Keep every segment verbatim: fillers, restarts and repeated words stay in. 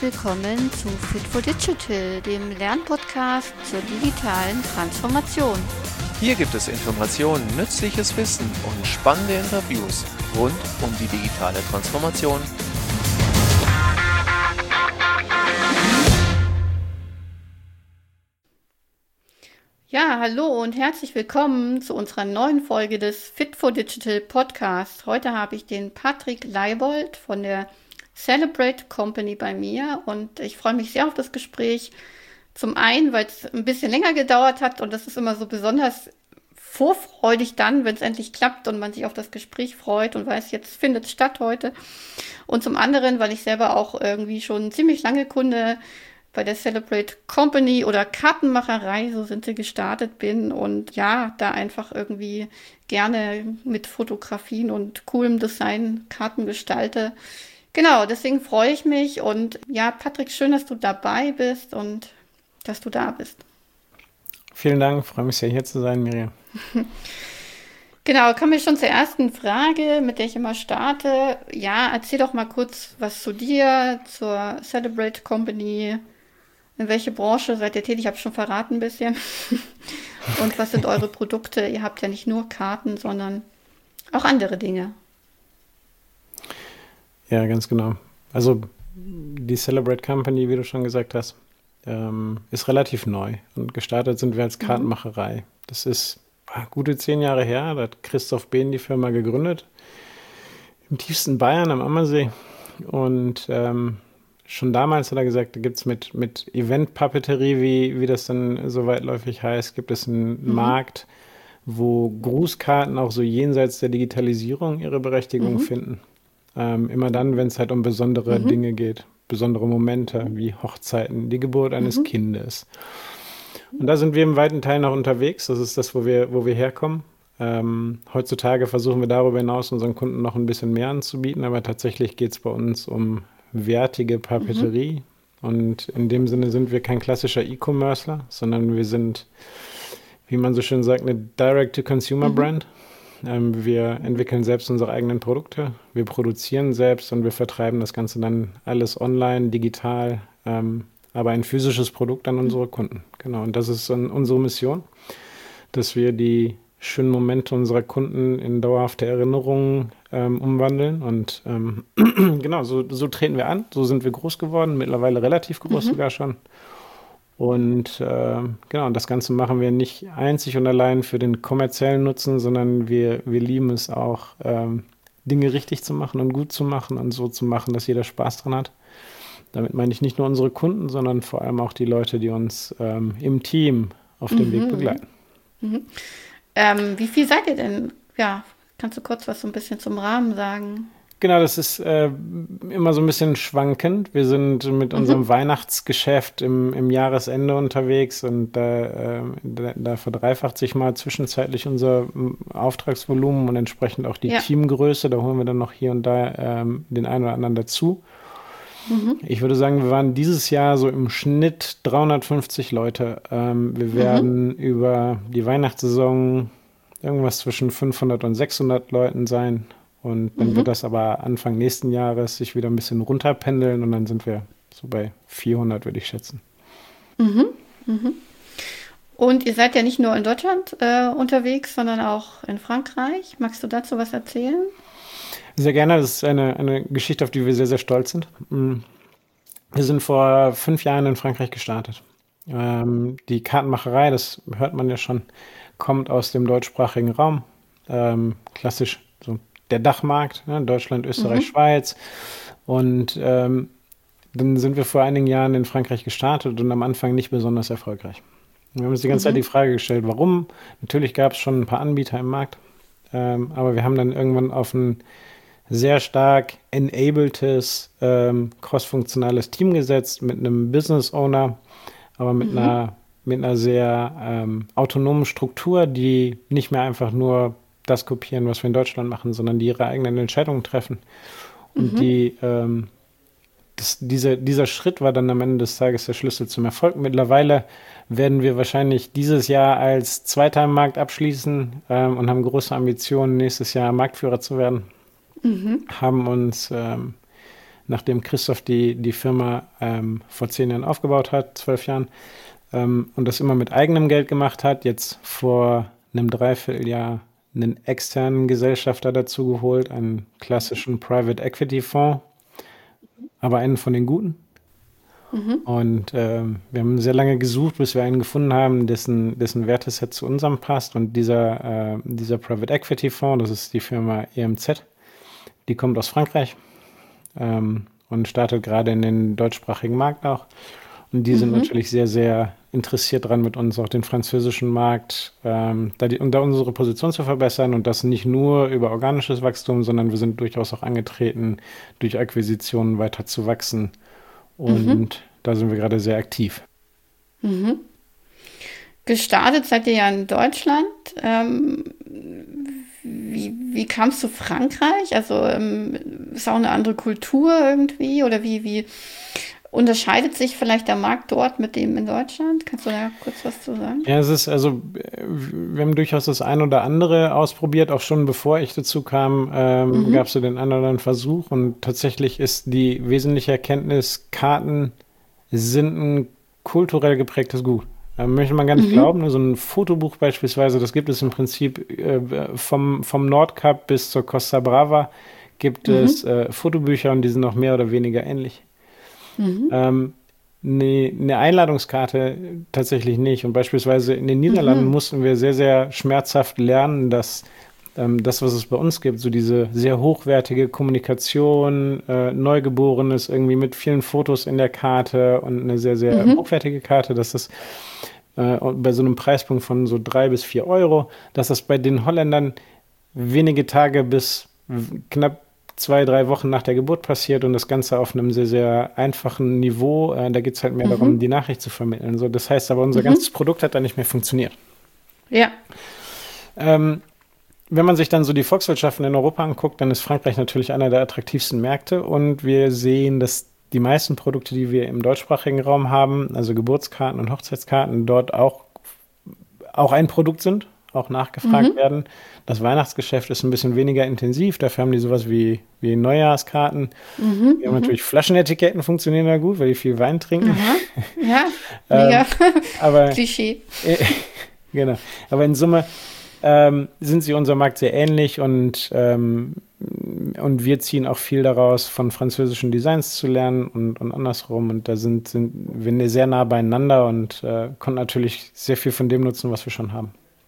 willkommen zu Fit for Digital, dem Lernpodcast zur digitalen Transformation. Hier gibt es Informationen, nützliches Wissen und spannende Interviews rund um die digitale Transformation. Ja, hallo und herzlich willkommen zu unserer neuen Folge des Fit for Digital Podcast. Heute habe ich den Patrick Leibold von der Celebrate Company bei mir und ich freue mich sehr auf das Gespräch. Zum einen, weil es ein bisschen länger gedauert hat und das ist immer so besonders vorfreudig dann, wenn es endlich klappt und man sich auf das Gespräch freut und weiß, jetzt findet es statt heute. Und zum anderen, weil ich selber auch irgendwie schon ziemlich lange Kunde bei der Celebrate Company oder Kartenmacherei, so sind sie gestartet bin und ja, da einfach irgendwie gerne mit Fotografien und coolem Design Karten gestalte. Genau, deswegen freue ich mich und ja, Patrick, schön, dass du dabei bist und dass du da bist. Vielen Dank, freue mich sehr, hier zu sein, Miriam. Genau, kommen wir schon zur ersten Frage, mit der ich immer starte. Ja, erzähl doch mal kurz was zu dir, zur Celebrate Company. In welche Branche seid ihr tätig? Ich habe schon verraten ein bisschen. Und was sind eure Produkte? Ihr habt ja nicht nur Karten, sondern auch andere Dinge. Ja, ganz genau. Also die Celebrate Company, wie du schon gesagt hast, ähm, ist relativ neu. Und gestartet sind wir als Kartenmacherei. Mhm. Das ist ah, gute zehn Jahre her. Da hat Christoph Behn die Firma gegründet. Im tiefsten Bayern am Ammersee. Und ähm, schon damals hat er gesagt, da gibt es mit, mit Event-Papeterie, wie, wie das dann so weitläufig heißt, gibt es einen mhm. Markt, wo Grußkarten auch so jenseits der Digitalisierung ihre Berechtigung mhm. finden. Ähm, immer dann, wenn es halt um besondere mhm. Dinge geht, besondere Momente wie Hochzeiten, die Geburt eines mhm. Kindes. Und da sind wir im weiten Teil noch unterwegs. Das ist das, wo wir, wo wir herkommen. Ähm, heutzutage versuchen wir darüber hinaus unseren Kunden noch ein bisschen mehr anzubieten, aber tatsächlich geht es bei uns um wertige Papeterie. Mhm. Und in dem Sinne sind wir kein klassischer E-Commercer, sondern wir sind, wie man so schön sagt, eine Direct-to-Consumer-Brand. Mhm. Ähm, wir entwickeln selbst unsere eigenen Produkte, wir produzieren selbst und wir vertreiben das Ganze dann alles online, digital, ähm, aber ein physisches Produkt an unsere Kunden. Genau, und das ist dann unsere Mission, dass wir die schönen Momente unserer Kunden in dauerhafte Erinnerungen ähm, umwandeln. Und ähm, genau, so, so treten wir an, so sind wir groß geworden, mittlerweile relativ groß mhm. sogar schon. Und äh, genau, und das Ganze machen wir nicht einzig und allein für den kommerziellen Nutzen, sondern wir, wir lieben es auch, ähm, Dinge richtig zu machen und gut zu machen und so zu machen, dass jeder Spaß dran hat. Damit meine ich nicht nur unsere Kunden, sondern vor allem auch die Leute, die uns ähm, im Team auf dem mhm. Weg begleiten. Mhm. Ähm, wie viel seid ihr denn? Ja, kannst du kurz was so ein bisschen zum Rahmen sagen? Genau, das ist äh, immer so ein bisschen schwankend. Wir sind mit unserem mhm. Weihnachtsgeschäft im, im Jahresende unterwegs und da, äh, da, da verdreifacht sich mal zwischenzeitlich unser Auftragsvolumen und entsprechend auch die ja. Teamgröße. Da holen wir dann noch hier und da ähm, den einen oder anderen dazu. Mhm. Ich würde sagen, wir waren dieses Jahr so im Schnitt dreihundertfünfzig Leute. Ähm, wir werden mhm. über die Weihnachtssaison irgendwas zwischen fünfhundert und sechshundert Leuten sein. Und dann mhm. wird das aber Anfang nächsten Jahres sich wieder ein bisschen runterpendeln und dann sind wir so bei vierhundert, würde ich schätzen. Mhm. Mhm. Und ihr seid ja nicht nur in Deutschland äh, unterwegs, sondern auch in Frankreich. Magst du dazu was erzählen? Sehr gerne. Das ist eine, eine Geschichte, auf die wir sehr, sehr stolz sind. Wir sind vor fünf Jahren in Frankreich gestartet. Ähm, die Kartenmacherei, das hört man ja schon, kommt aus dem deutschsprachigen Raum. Ähm, klassisch so der Dachmarkt, ne? Deutschland, Österreich, mhm. Schweiz. Und ähm, dann sind wir vor einigen Jahren in Frankreich gestartet und am Anfang nicht besonders erfolgreich. Wir haben uns die ganze mhm. Zeit die Frage gestellt, warum? Natürlich gab es schon ein paar Anbieter im Markt, ähm, aber wir haben dann irgendwann auf ein sehr stark enabledes, ähm, cross-funktionales Team gesetzt mit einem Business Owner, aber mit mhm. einer mit einer sehr ähm, autonomen Struktur, die nicht mehr einfach nur das kopieren, was wir in Deutschland machen, sondern die ihre eigenen Entscheidungen treffen. Und mhm. die, ähm, das, diese, dieser Schritt war dann am Ende des Tages der Schlüssel zum Erfolg. Mittlerweile werden wir wahrscheinlich dieses Jahr als Zweiter im Markt abschließen ähm, und haben große Ambitionen, nächstes Jahr Marktführer zu werden. Mhm. Haben uns ähm, nachdem Christoph die, die Firma ähm, vor zehn Jahren aufgebaut hat, zwölf Jahren, ähm, und das immer mit eigenem Geld gemacht hat. Jetzt vor einem Dreivierteljahr einen externen Gesellschafter dazu geholt, einen klassischen Private Equity Fonds, aber einen von den guten. Mhm. Und ähm, wir haben sehr lange gesucht, bis wir einen gefunden haben, dessen, dessen Werteset zu unserem passt. Und dieser, äh, dieser Private Equity Fonds, das ist die Firma E M Z, die kommt aus Frankreich ähm, und startet gerade in den deutschsprachigen Markt auch. Und die sind mhm. natürlich sehr, sehr interessiert daran, mit uns auch den französischen Markt, ähm, da, die, um da unsere Position zu verbessern, und das nicht nur über organisches Wachstum, sondern wir sind durchaus auch angetreten, durch Akquisitionen weiter zu wachsen. Und mhm. da sind wir gerade sehr aktiv. Mhm. Gestartet seid ihr ja in Deutschland. Ähm, wie, wie kam es zu Frankreich? Also ähm, ist auch eine andere Kultur irgendwie? Oder wie, wie unterscheidet sich vielleicht der Markt dort mit dem in Deutschland? Kannst du da kurz was zu sagen? Ja, es ist also, wir haben durchaus das ein oder andere ausprobiert, auch schon bevor ich dazu kam, ähm, mhm. gab es so den einen oder anderen Versuch, und tatsächlich ist die wesentliche Erkenntnis, Karten sind ein kulturell geprägtes Gut. Da möchte man gar nicht mhm. glauben, so ein Fotobuch beispielsweise, das gibt es im Prinzip äh, vom, vom Nordkap bis zur Costa Brava gibt mhm. es äh, Fotobücher, und die sind noch mehr oder weniger ähnlich. Mhm. Ähm, eine, eine Einladungskarte tatsächlich nicht. Und beispielsweise in den Niederlanden mhm. mussten wir sehr, sehr schmerzhaft lernen, dass ähm, das, was es bei uns gibt, so diese sehr hochwertige Kommunikation, äh, Neugeborenes irgendwie mit vielen Fotos in der Karte und eine sehr, sehr mhm. hochwertige Karte, dass das äh, bei so einem Preispunkt von so drei bis vier Euro, dass das bei den Holländern wenige Tage bis knapp zwei, drei Wochen nach der Geburt passiert, und das Ganze auf einem sehr, sehr einfachen Niveau. Äh, da geht es halt mehr mhm. darum, die Nachricht zu vermitteln. So, das heißt aber, unser mhm. ganzes Produkt hat da nicht mehr funktioniert. Ja. Ähm, wenn man sich dann so die Volkswirtschaften in Europa anguckt, dann ist Frankreich natürlich einer der attraktivsten Märkte, und wir sehen, dass die meisten Produkte, die wir im deutschsprachigen Raum haben, also Geburtskarten und Hochzeitskarten, dort auch, auch ein Produkt sind, auch nachgefragt mhm. werden. Das Weihnachtsgeschäft ist ein bisschen weniger intensiv. Dafür haben die sowas wie, wie Neujahrskarten. Mhm. Die haben mhm. natürlich Flaschenetiketten, funktionieren da gut, weil die viel Wein trinken. Aha. Ja, mega. ähm, aber, Klischee. Äh, genau. Aber in Summe ähm, sind sie unserem Markt sehr ähnlich, und, ähm, und wir ziehen auch viel daraus, von französischen Designs zu lernen und, und andersrum. Und da sind, sind wir sehr nah beieinander und äh, konnten natürlich sehr viel von dem nutzen, was wir schon haben.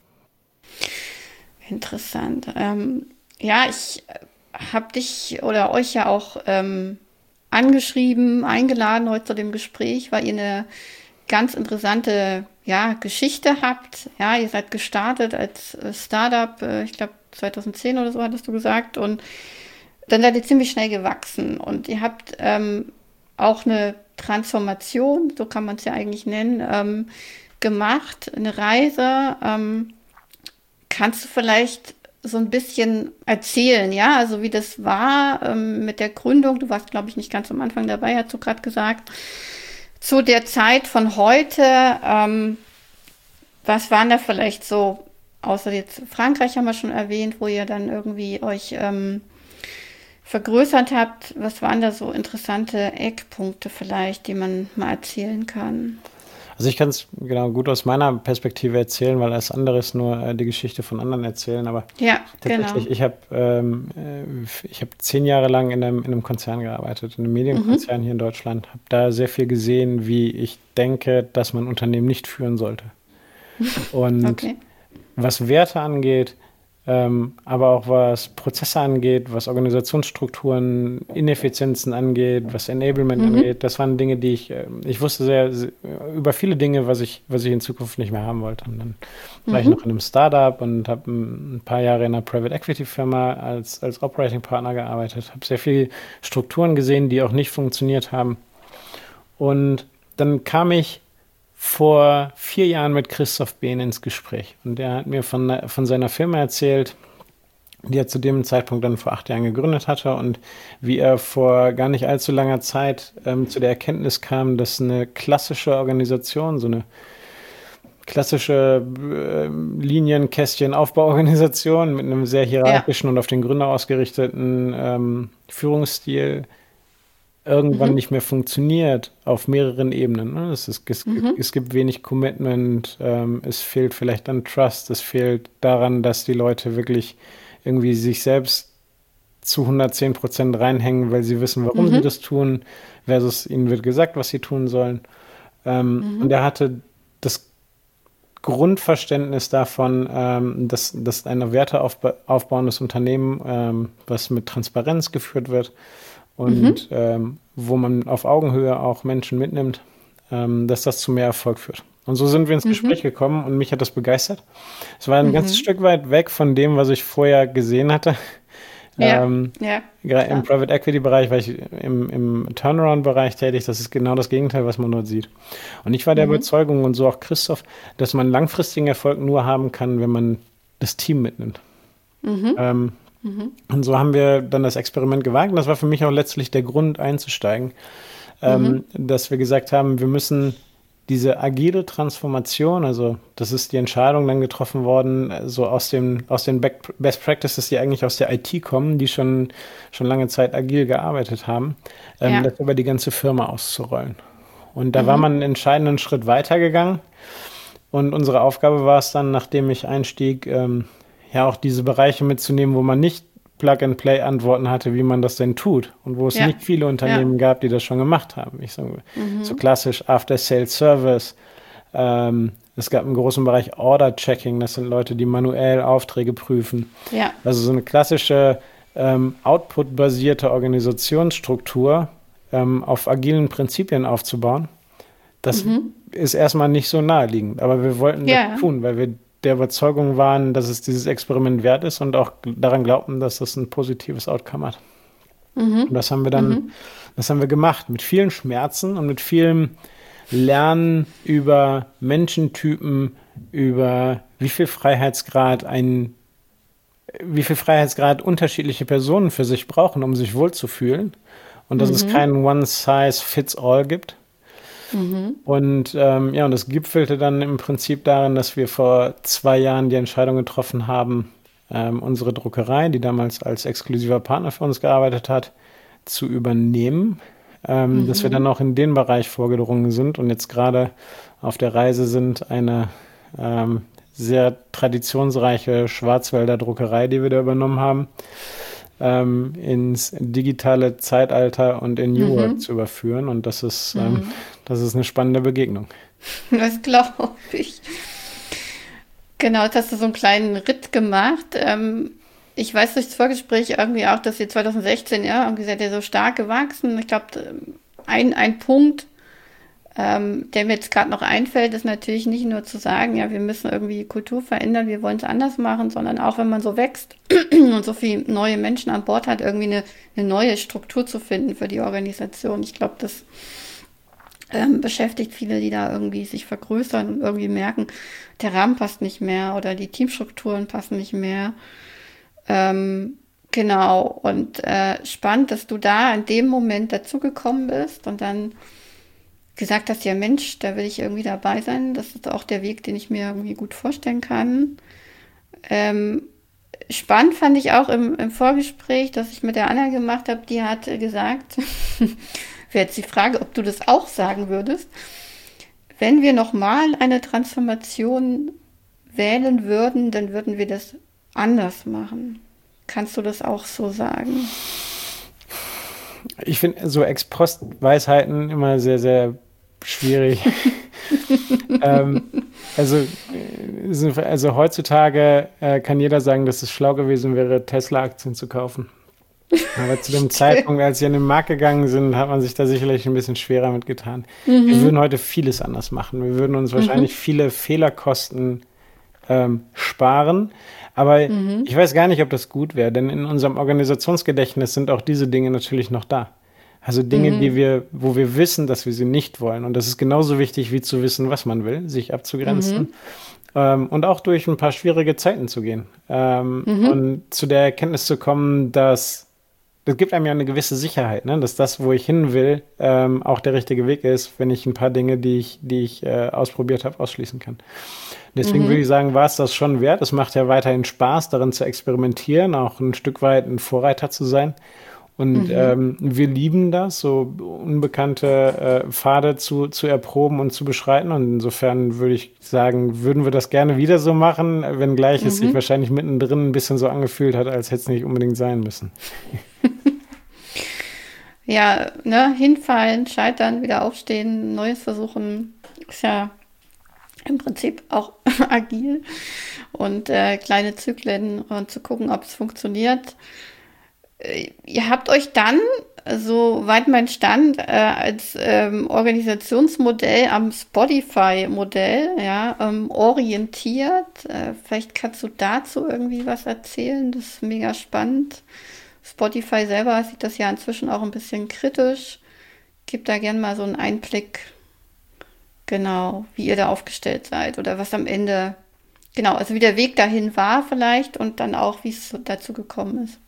Interessant. Ähm, ja, ich habe dich oder euch ja auch ähm, angeschrieben, eingeladen heute zu dem Gespräch, weil ihr eine ganz interessante ja, Geschichte habt. Ja, ihr seid gestartet als äh, Startup, äh, ich glaube zweitausendzehn oder so hattest du gesagt, und dann seid ihr ziemlich schnell gewachsen, und ihr habt ähm, auch eine Transformation, so kann man es ja eigentlich nennen, ähm, gemacht, eine Reise. Ähm, Kannst du vielleicht so ein bisschen erzählen, ja, also wie das war ähm, mit der Gründung? Du warst, glaube ich, nicht ganz am Anfang dabei, hast du gerade gesagt. Zu der Zeit von heute, ähm, was waren da vielleicht so, außer jetzt Frankreich haben wir schon erwähnt, wo ihr dann irgendwie euch ähm, vergrößert habt. Was waren da so interessante Eckpunkte vielleicht, die man mal erzählen kann? Also ich kann es genau gut aus meiner Perspektive erzählen, weil alles andere ist nur äh, die Geschichte von anderen erzählen. Aber ja, tatsächlich, genau. ich habe ähm, ich habe zehn Jahre lang in einem, in einem Konzern gearbeitet, in einem Medienkonzern mhm. hier in Deutschland. Habe da sehr viel gesehen, wie ich denke, dass man Unternehmen nicht führen sollte. Und okay. was Werte angeht, ähm, aber auch was Prozesse angeht, was Organisationsstrukturen, Ineffizienzen angeht, was Enablement mhm. angeht, das waren Dinge, die ich, äh, ich wusste sehr, sehr über viele Dinge, was ich, was ich in Zukunft nicht mehr haben wollte. Und dann mhm. war ich noch in einem Startup und habe ein, ein paar Jahre in einer Private Equity Firma als, als Operating Partner gearbeitet, habe sehr viele Strukturen gesehen, die auch nicht funktioniert haben. Und dann kam ich vor vier Jahren mit Christoph Behn ins Gespräch. Und der hat mir von, von seiner Firma erzählt, die er zu dem Zeitpunkt dann vor acht Jahren gegründet hatte, und wie er vor gar nicht allzu langer Zeit ähm, zu der Erkenntnis kam, dass eine klassische Organisation, so eine klassische äh, Linien-Kästchen-Aufbauorganisation mit einem sehr hierarchischen ja. und auf den Gründer ausgerichteten ähm, Führungsstil irgendwann Mhm. nicht mehr funktioniert auf mehreren Ebenen. Ne? Es, ist, es, Mhm. es gibt wenig Commitment, ähm, es fehlt vielleicht an Trust, es fehlt daran, dass die Leute wirklich irgendwie sich selbst zu hundertzehn Prozent reinhängen, weil sie wissen, warum sie Mhm. das tun, versus ihnen wird gesagt, was sie tun sollen. Ähm, und Mhm. er hatte das Grundverständnis davon, ähm, dass, dass ein Werte aufba aufbauendes Unternehmen, ähm, was mit Transparenz geführt wird und Mhm. ähm, wo man auf Augenhöhe auch Menschen mitnimmt, ähm, dass das zu mehr Erfolg führt. Und so sind wir ins Gespräch Mhm. gekommen und mich hat das begeistert. Es war ein ganzes Mhm. Stück weit weg von dem, was ich vorher gesehen hatte. Ja, Ähm, ja, gra- Im klar. Private Equity Bereich war ich im, im Turnaround-Bereich tätig. Das ist genau das Gegenteil, was man dort sieht. Und ich war der Mhm. Überzeugung und so auch Christoph, dass man langfristigen Erfolg nur haben kann, wenn man das Team mitnimmt. Mhm. Ähm, Mhm. und so haben wir dann das Experiment gewagt. Und das war für mich auch letztlich der Grund einzusteigen, ähm, Mhm. dass wir gesagt haben, wir müssen diese agile Transformation, also das ist die Entscheidung dann getroffen worden, so aus dem, aus den Back- Best Practices, die eigentlich aus der I T kommen, die schon, schon lange Zeit agil gearbeitet haben, ähm, Ja. das über die ganze Firma auszurollen. Und da war man Mhm. einen entscheidenden Schritt weitergegangen. Und unsere Aufgabe war es dann, nachdem ich einstieg, ähm, ja auch diese Bereiche mitzunehmen, wo man nicht Plug-and-Play-Antworten hatte, wie man das denn tut. Und wo es Ja. nicht viele Ja. Unternehmen gab, die das schon gemacht haben. Ich sage so Mhm. klassisch After-Sales-Service. Ähm, es gab einen großen Bereich Order-Checking. Das sind Leute, die manuell Aufträge prüfen. Ja. Also so eine klassische ähm, Output-basierte Organisationsstruktur ähm, auf agilen Prinzipien aufzubauen. Das Mhm. ist erstmal nicht so naheliegend, aber wir wollten das Ja. tun, weil wir der Überzeugung waren, dass es dieses Experiment wert ist und auch daran glaubten, dass das ein positives Outcome hat. Und Mhm. das haben wir dann, Mhm. das haben wir gemacht mit vielen Schmerzen und mit vielem Lernen über Menschentypen, über wie viel Freiheitsgrad ein, wie viel Freiheitsgrad unterschiedliche Personen für sich brauchen, um sich wohlzufühlen. Und dass es Mhm. keinen One-Size-Fits-All gibt. Mhm. Und ähm, ja, und das gipfelte dann im Prinzip darin, dass wir vor zwei Jahren die Entscheidung getroffen haben, ähm, unsere Druckerei, die damals als exklusiver Partner für uns gearbeitet hat, zu übernehmen. Ähm, dass wir dann Mhm. auch in den Bereich vorgedrungen sind und jetzt gerade auf der Reise sind, eine ähm, sehr traditionsreiche Schwarzwälder Druckerei, die wir da übernommen haben, ähm, ins digitale Zeitalter und in New Work Mhm. zu überführen. Und das ist, ähm, Mhm. das ist eine spannende Begegnung. Das glaube ich. Genau, jetzt hast du so einen kleinen Ritt gemacht. Ähm, ich weiß durch das Vorgespräch irgendwie auch, dass ihr zwanzig sechzehn, ja, irgendwie seid ihr so stark gewachsen. Ich glaube, ein, ein Punkt, ähm, der mir jetzt gerade noch einfällt, ist natürlich nicht nur zu sagen, ja, wir müssen irgendwie Kultur verändern, wir wollen es anders machen, sondern auch, wenn man so wächst und so viele neue Menschen an Bord hat, irgendwie eine, eine neue Struktur zu finden für die Organisation. Ich glaube, das ähm, beschäftigt viele, die da irgendwie sich vergrößern und irgendwie merken, der Rahmen passt nicht mehr oder die Teamstrukturen passen nicht mehr. Ähm, genau, und äh, spannend, dass du da in dem Moment dazugekommen bist und dann gesagt hast, ja Mensch, da will ich irgendwie dabei sein. Das ist auch der Weg, den ich mir irgendwie gut vorstellen kann. Ähm, spannend fand ich auch im, im Vorgespräch, das ich mit der Anna gemacht habe, die hat gesagt, wäre jetzt die Frage, ob du das auch sagen würdest, wenn wir nochmal eine Transformation wählen würden, dann würden wir das anders machen. Kannst du das auch so sagen? Ich finde so Ex-Post-Weisheiten immer sehr, sehr schwierig. ähm, also, äh, also heutzutage äh, kann jeder sagen, dass es schlau gewesen wäre, Tesla-Aktien zu kaufen. Aber zu dem Zeitpunkt, als sie an den Markt gegangen sind, hat man sich da sicherlich ein bisschen schwerer mitgetan. Wir würden Mhm. heute vieles anders machen. Wir würden uns wahrscheinlich Mhm. viele Fehlerkosten ähm, sparen. Aber Mhm. ich weiß gar nicht, ob das gut wäre, denn in unserem Organisationsgedächtnis sind auch diese Dinge natürlich noch da. Also Dinge, die Mhm. wir, wo wir wissen, dass wir sie nicht wollen. Und das ist genauso wichtig, wie zu wissen, was man will, sich abzugrenzen. Mhm. Ähm, und auch durch ein paar schwierige Zeiten zu gehen. Ähm, Mhm. und zu der Erkenntnis zu kommen, dass das gibt einem ja eine gewisse Sicherheit, ne? Dass das, wo ich hin will, ähm, auch der richtige Weg ist, wenn ich ein paar Dinge, die ich, die ich äh, ausprobiert habe, ausschließen kann. Deswegen würde ich Mhm. sagen, war es das schon wert. Es macht ja weiterhin Spaß, darin zu experimentieren, auch ein Stück weit ein Vorreiter zu sein. Und mhm. ähm, wir lieben das, so unbekannte äh, Pfade zu, zu erproben und zu beschreiten. Und insofern würde ich sagen, würden wir das gerne wieder so machen, wenngleich mhm. es sich wahrscheinlich mittendrin ein bisschen so angefühlt hat, als hätte es nicht unbedingt sein müssen. Ja, ne, hinfallen, scheitern, wieder aufstehen, Neues versuchen, ist ja im Prinzip auch agil. Und äh, kleine Zyklen und zu gucken, ob es funktioniert. Ihr habt euch dann, soweit mein Stand, äh, als ähm, Organisationsmodell am Spotify-Modell ja, ähm, orientiert. Äh, vielleicht kannst du dazu irgendwie was erzählen. Das ist mega spannend. Spotify selber sieht das ja inzwischen auch ein bisschen kritisch. Gib da gerne mal so einen Einblick, genau, wie ihr da aufgestellt seid oder was am Ende, genau, also wie der Weg dahin war vielleicht und dann auch, wie es dazu gekommen ist.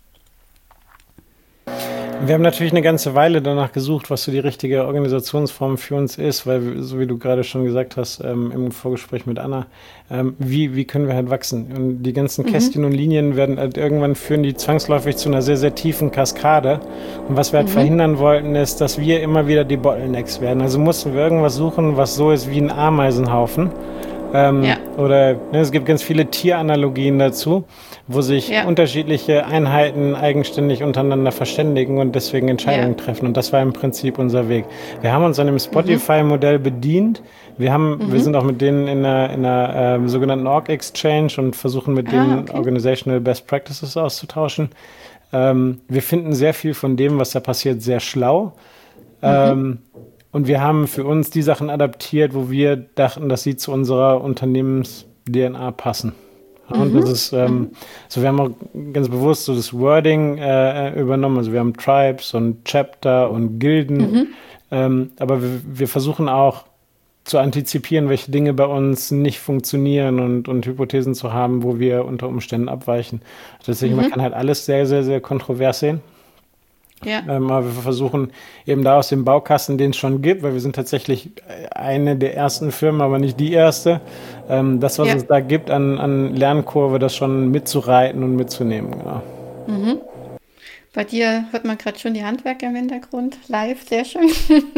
Wir haben natürlich eine ganze Weile danach gesucht, was so die richtige Organisationsform für uns ist, weil, so wie du gerade schon gesagt hast, ähm, im Vorgespräch mit Anna, ähm, wie, wie können wir halt wachsen? Und die ganzen mhm. Kästchen und Linien werden halt irgendwann führen die zwangsläufig zu einer sehr, sehr tiefen Kaskade. Und was wir halt mhm. verhindern wollten, ist, dass wir immer wieder die Bottlenecks werden. Also mussten wir irgendwas suchen, was so ist wie ein Ameisenhaufen. Ähm, ja. Oder ne, es gibt ganz viele Tieranalogien dazu, wo sich ja. unterschiedliche Einheiten eigenständig untereinander verständigen und deswegen Entscheidungen ja. treffen. Und das war im Prinzip unser Weg. Wir haben uns an dem Spotify-Modell bedient. Wir haben, mhm. wir sind auch mit denen in einer, in einer äh, sogenannten Org Exchange und versuchen mit ah, denen okay. Organizational Best Practices auszutauschen. Ähm, wir finden sehr viel von dem, was da passiert, sehr schlau. Mhm. Ähm, Und wir haben für uns die Sachen adaptiert, wo wir dachten, dass sie zu unserer Unternehmens-D N A passen. Ja, und mhm. das ist, ähm, so wir haben auch ganz bewusst so das Wording äh, übernommen. Also wir haben Tribes und Chapter und Gilden. Mhm. Ähm, aber wir, wir versuchen auch zu antizipieren, welche Dinge bei uns nicht funktionieren und, und Hypothesen zu haben, wo wir unter Umständen abweichen. Deswegen, mhm. man kann halt alles sehr, sehr, sehr kontrovers sehen. Ja. Ähm, aber wir versuchen eben da aus dem Baukasten, den es schon gibt, weil wir sind tatsächlich eine der ersten Firmen, aber nicht die erste, ähm, das, was ja. es da gibt an, an Lernkurve, das schon mitzureiten und mitzunehmen. Genau. Mhm. Bei dir hört man gerade schon die Handwerker im Hintergrund, live, sehr schön.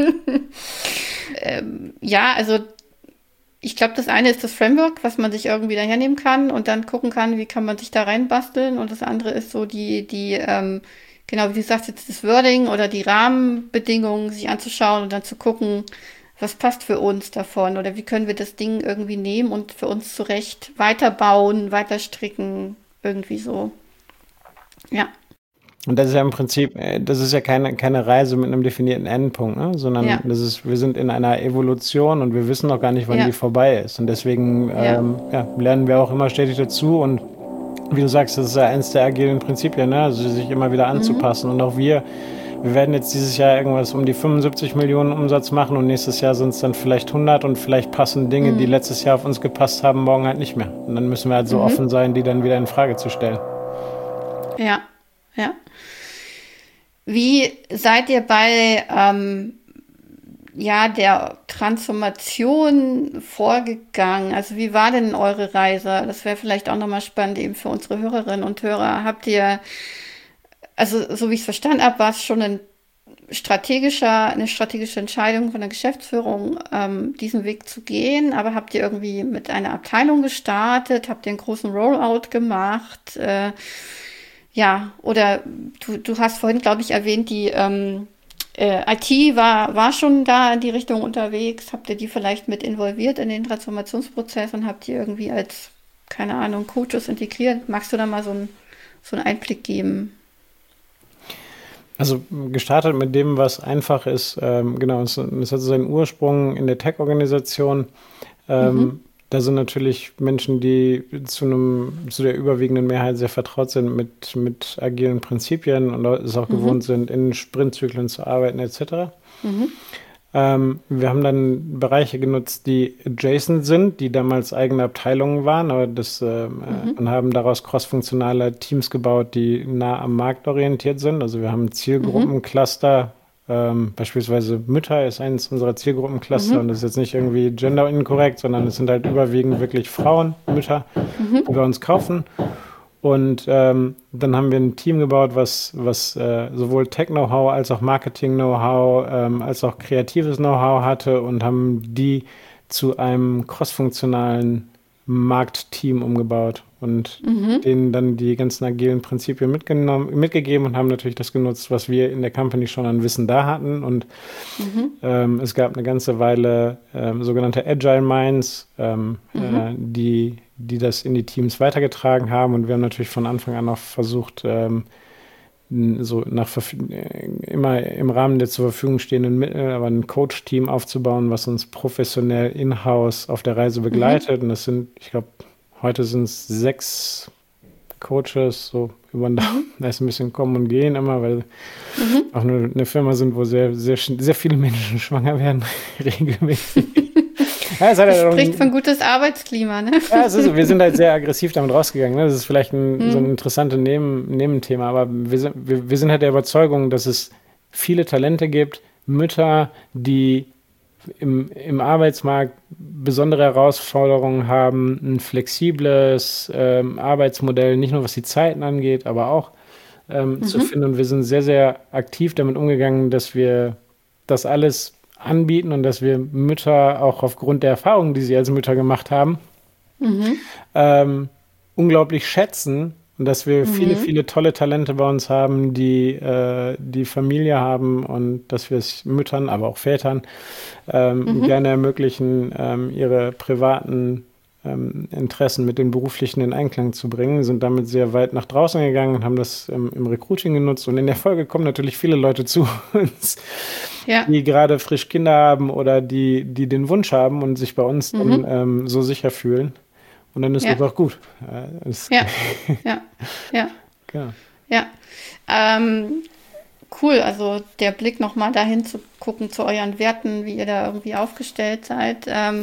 ähm, ja, also ich glaube, das eine ist das Framework, was man sich irgendwie da hernehmen kann und dann gucken kann, wie kann man sich da reinbasteln, und das andere ist so die, die ähm, genau, wie du sagst, jetzt das Wording oder die Rahmenbedingungen sich anzuschauen und dann zu gucken, was passt für uns davon oder wie können wir das Ding irgendwie nehmen und für uns zurecht weiterbauen, weiterstricken, irgendwie so. Ja. Und das ist ja im Prinzip, das ist ja keine, keine Reise mit einem definierten Endpunkt, ne? Sondern ja. das ist, wir sind in einer Evolution und wir wissen noch gar nicht, wann ja. die vorbei ist. Und deswegen ja. Ähm, ja, lernen wir auch immer stetig dazu und wie du sagst, das ist ja eins der agilen Prinzipien, ne? Also sich immer wieder anzupassen. Mhm. Und auch wir, wir werden jetzt dieses Jahr irgendwas um die fünfundsiebzig Millionen Umsatz machen und nächstes Jahr sind es dann vielleicht hundert und vielleicht passen Dinge, mhm. die letztes Jahr auf uns gepasst haben, morgen halt nicht mehr. Und dann müssen wir halt so mhm. offen sein, die dann wieder in Frage zu stellen. Ja, ja. Wie seid ihr bei ähm, ja, der Transformation vorgegangen? Also wie war denn eure Reise? Das wäre vielleicht auch nochmal spannend eben für unsere Hörerinnen und Hörer. Habt ihr, also so wie ich es verstanden habe, war es schon ein strategischer, eine strategische Entscheidung von der Geschäftsführung, ähm, diesen Weg zu gehen, aber habt ihr irgendwie mit einer Abteilung gestartet? Habt ihr einen großen Rollout gemacht? Äh, ja, oder du, du hast vorhin, glaube ich, erwähnt, die ähm, Äh, I T war, war schon da in die Richtung unterwegs. Habt ihr die vielleicht mit involviert in den Transformationsprozess und habt ihr irgendwie als, keine Ahnung, Coaches integriert? Magst du da mal so, ein, so einen Einblick geben? Also gestartet mit dem, was einfach ist, ähm, genau, es, es hat seinen Ursprung in der Tech-Organisation. Ähm, mhm. Da sind natürlich Menschen, die zu einem, zu der überwiegenden Mehrheit sehr vertraut sind mit, mit agilen Prinzipien und es auch mhm. gewohnt sind, in Sprintzyklen zu arbeiten et cetera. Mhm. Ähm, wir haben dann Bereiche genutzt, die adjacent sind, die damals eigene Abteilungen waren, aber das, äh, mhm. und haben daraus crossfunktionale Teams gebaut, die nah am Markt orientiert sind. Also wir haben Zielgruppencluster. Ähm, beispielsweise Mütter ist eines unserer Zielgruppencluster mhm. und das ist jetzt nicht irgendwie gender-inkorrekt, sondern es sind halt überwiegend wirklich Frauen, Mütter, mhm. die bei uns kaufen. Und ähm, dann haben wir ein Team gebaut, was, was äh, sowohl Tech-Know-how als auch Marketing-Know-how ähm, als auch kreatives Know-how hatte und haben die zu einem crossfunktionalen Marktteam umgebaut und Mhm. denen dann die ganzen agilen Prinzipien mitgenommen, mitgegeben und haben natürlich das genutzt, was wir in der Company schon an Wissen da hatten. Und Mhm. ähm, es gab eine ganze Weile ähm, sogenannte Agile Minds, ähm, Mhm. äh, die, die das in die Teams weitergetragen haben. Und wir haben natürlich von Anfang an auch versucht, ähm, n- so nach verf- äh, immer im Rahmen der zur Verfügung stehenden Mittel, aber ein Coach-Team aufzubauen, was uns professionell in-house auf der Reise Mhm. begleitet. Und das sind, ich glaube, heute sind es sechs Coaches, so über den Daumen. Mhm. Da ist ein bisschen kommen und gehen immer, weil Mhm. auch eine, eine Firma sind, wo sehr, sehr, sch- sehr viele Menschen schwanger werden, regelmäßig. Ja, es hat Das halt auch spricht von ein, gutes Arbeitsklima, ne? ja, es ist, wir sind halt sehr aggressiv damit rausgegangen. Ne? Das ist vielleicht ein, so ein Mhm. interessantes Neben, Nebenthema, aber wir sind, wir, wir sind halt der Überzeugung, dass es viele Talente gibt, Mütter, die im, im Arbeitsmarkt besondere Herausforderungen haben, ein flexibles ähm, Arbeitsmodell, nicht nur was die Zeiten angeht, aber auch ähm, zu Mhm. finden. Und wir sind sehr, sehr aktiv damit umgegangen, dass wir das alles anbieten und dass wir Mütter auch aufgrund der Erfahrungen, die sie als Mütter gemacht haben, Mhm. ähm, unglaublich schätzen und dass wir viele, Mhm. viele tolle Talente bei uns haben, die äh, die Familie haben und dass wir es Müttern, aber auch Vätern ähm, Mhm. gerne ermöglichen, ähm, ihre privaten ähm, Interessen mit den beruflichen in Einklang zu bringen, sind damit sehr weit nach draußen gegangen und haben das ähm, im Recruiting genutzt. Und in der Folge kommen natürlich viele Leute zu uns, Ja. die gerade frisch Kinder haben oder die, die den Wunsch haben und sich bei uns dann Mhm. ähm, so sicher fühlen. Und dann ist Ja. das auch gut. Äh, es, Ja. Ja. Ja. genau. Ja. Ähm, cool, also der Blick nochmal dahin zu gucken, zu euren Werten, wie ihr da irgendwie aufgestellt seid. Ähm,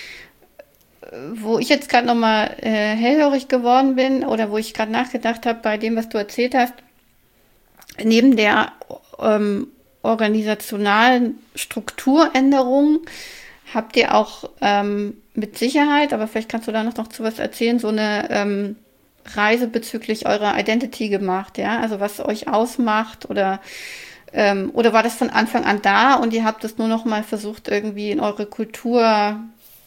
wo ich jetzt gerade nochmal äh, hellhörig geworden bin oder wo ich gerade nachgedacht habe bei dem, was du erzählt hast, neben der ähm, organisationalen Strukturänderung habt ihr auch ähm, mit Sicherheit, aber vielleicht kannst du da noch, noch zu was erzählen, so eine ähm, Reise bezüglich eurer Identity gemacht, ja? Also was euch ausmacht oder ähm, oder war das von Anfang an da und ihr habt es nur noch mal versucht, irgendwie in eure Kultur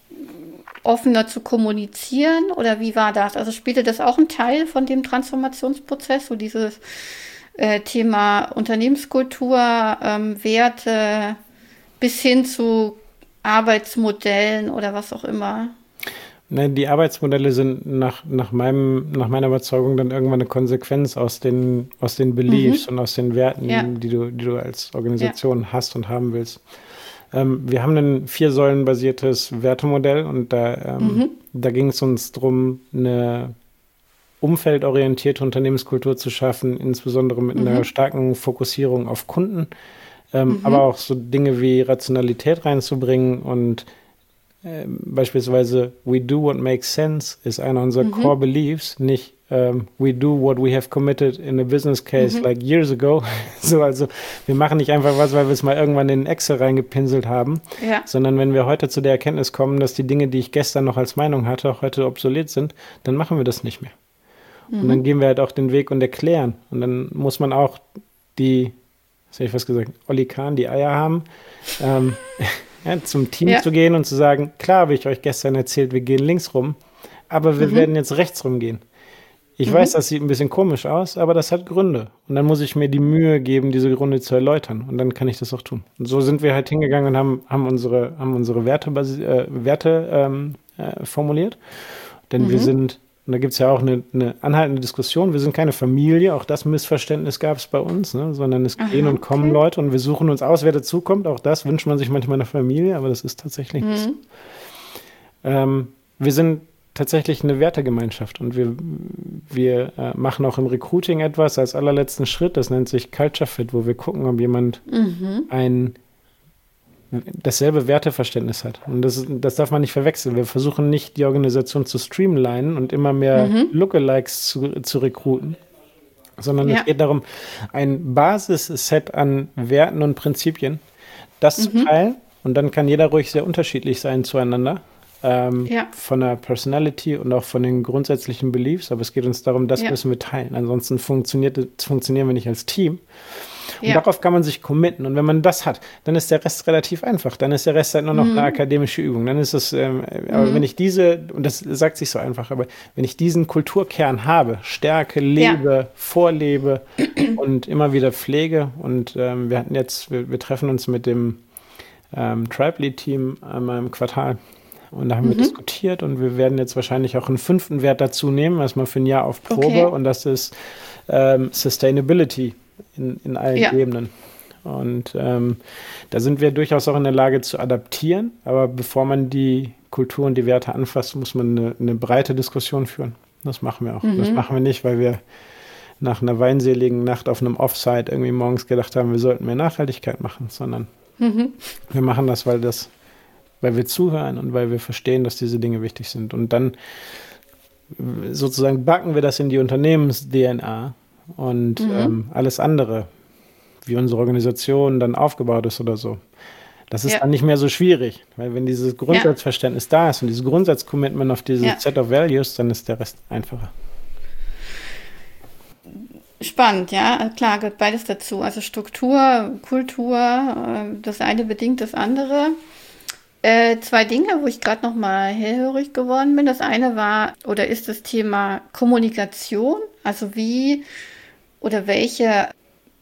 offener zu kommunizieren? Oder wie war das? Also spielte das auch ein Teil von dem Transformationsprozess, so dieses äh, Thema Unternehmenskultur, ähm, Werte bis hin zu Arbeitsmodellen oder was auch immer? Ne, die Arbeitsmodelle sind nach, nach meinem, nach meiner Überzeugung dann irgendwann eine Konsequenz aus den, aus den Beliefs Mhm. und aus den Ja, Werten, die du, die du als ja. Organisation hast und haben willst. Ähm, wir haben ein vier Säulen basiertes Wertemodell und da, ähm, Mhm. da ging es uns darum, eine umfeldorientierte Unternehmenskultur zu schaffen, insbesondere mit einer Mhm. starken Fokussierung auf Kunden, ähm, aber Mhm. auch so Dinge wie Rationalität reinzubringen und ähm, beispielsweise We do what makes sense ist einer unserer Core Mhm. Beliefs, nicht ähm, We do what we have committed in a business case Mhm. like years ago. So, also wir machen nicht einfach was, weil wir es mal irgendwann in Excel reingepinselt haben, Ja. sondern wenn wir heute zu der Erkenntnis kommen, dass die Dinge, die ich gestern noch als Meinung hatte, auch heute obsolet sind, dann machen wir das nicht mehr. Und dann Mhm. gehen wir halt auch den Weg und erklären. Und dann muss man auch die, was habe ich fast gesagt, Olli Kahn, die Eier haben, ähm, ja, zum Team Ja. zu gehen und zu sagen, klar habe ich euch gestern erzählt, wir gehen links rum, aber wir werden Mhm. jetzt rechts rumgehen. Ich weiß, Mhm. das sieht ein bisschen komisch aus, aber das hat Gründe. Und dann muss ich mir die Mühe geben, diese Gründe zu erläutern. Und dann kann ich das auch tun. Und so sind wir halt hingegangen und haben, haben unsere, haben unsere Werte, basi- äh, Werte ähm, äh, formuliert. Denn wir Mhm. sind, und da gibt es ja auch eine, eine anhaltende Diskussion, wir sind keine Familie, auch das Missverständnis gab es bei uns, ne? Sondern es gehen Aha, und kommen okay. Leute und wir suchen uns aus, wer dazukommt. Auch das wünscht man sich manchmal in der Familie, aber das ist tatsächlich nicht so. Mhm. Ähm, wir sind tatsächlich eine Wertegemeinschaft und wir, wir äh, machen auch im Recruiting etwas als allerletzten Schritt, das nennt sich Culture Fit, wo wir gucken, ob jemand Mhm. ein dasselbe Werteverständnis hat. Und das, das darf man nicht verwechseln. Wir versuchen nicht, die Organisation zu streamlinen und immer mehr Mhm. Lookalikes zu, zu rekruten, sondern es Ja. geht darum, ein Basisset an Werten und Prinzipien, das zu Mhm. teilen. Und dann kann jeder ruhig sehr unterschiedlich sein zueinander. ähm, Ja. von der Personality und auch von den grundsätzlichen Beliefs, aber es geht uns darum, das Ja. müssen wir teilen. Ansonsten funktioniert, funktionieren wir nicht als Team. Und Ja. darauf kann man sich committen. Und wenn man das hat, dann ist der Rest relativ einfach. Dann ist der Rest halt nur noch eine akademische Übung. Dann ist es, ähm, aber wenn ich diese, und das sagt sich so einfach, aber wenn ich diesen Kulturkern habe, stärke, lebe, Ja. vorlebe und immer wieder pflege, und ähm, wir hatten jetzt, wir, wir treffen uns mit dem ähm, Tribe-Lead-Team einmal im Quartal. Und da haben wir diskutiert, und wir werden jetzt wahrscheinlich auch einen fünften Wert dazu nehmen, erstmal für ein Jahr auf Probe. Okay. Und das ist ähm, Sustainability in, in allen Ja. Ebenen. Und ähm, da sind wir durchaus auch in der Lage zu adaptieren. Aber bevor man die Kultur und die Werte anfasst, muss man eine, eine breite Diskussion führen. Das machen wir auch. Das machen wir nicht, weil wir nach einer weinseligen Nacht auf einem Offsite irgendwie morgens gedacht haben, wir sollten mehr Nachhaltigkeit machen, sondern wir machen das, weil das weil wir zuhören und weil wir verstehen, dass diese Dinge wichtig sind. Und dann sozusagen backen wir das in die Unternehmens-D N A, und ähm, alles andere, wie unsere Organisation dann aufgebaut ist oder so, das ist Ja. dann nicht mehr so schwierig. Weil wenn dieses Grundsatzverständnis da ist und dieses Grundsatzcommitment auf dieses Ja. Set of Values, dann ist der Rest einfacher. Spannend, ja, klar, gehört beides dazu. Also Struktur, Kultur, äh, das eine bedingt das andere. Äh, zwei Dinge, wo ich gerade noch mal hellhörig geworden bin. Das eine war oder ist das Thema Kommunikation. Also wie oder welche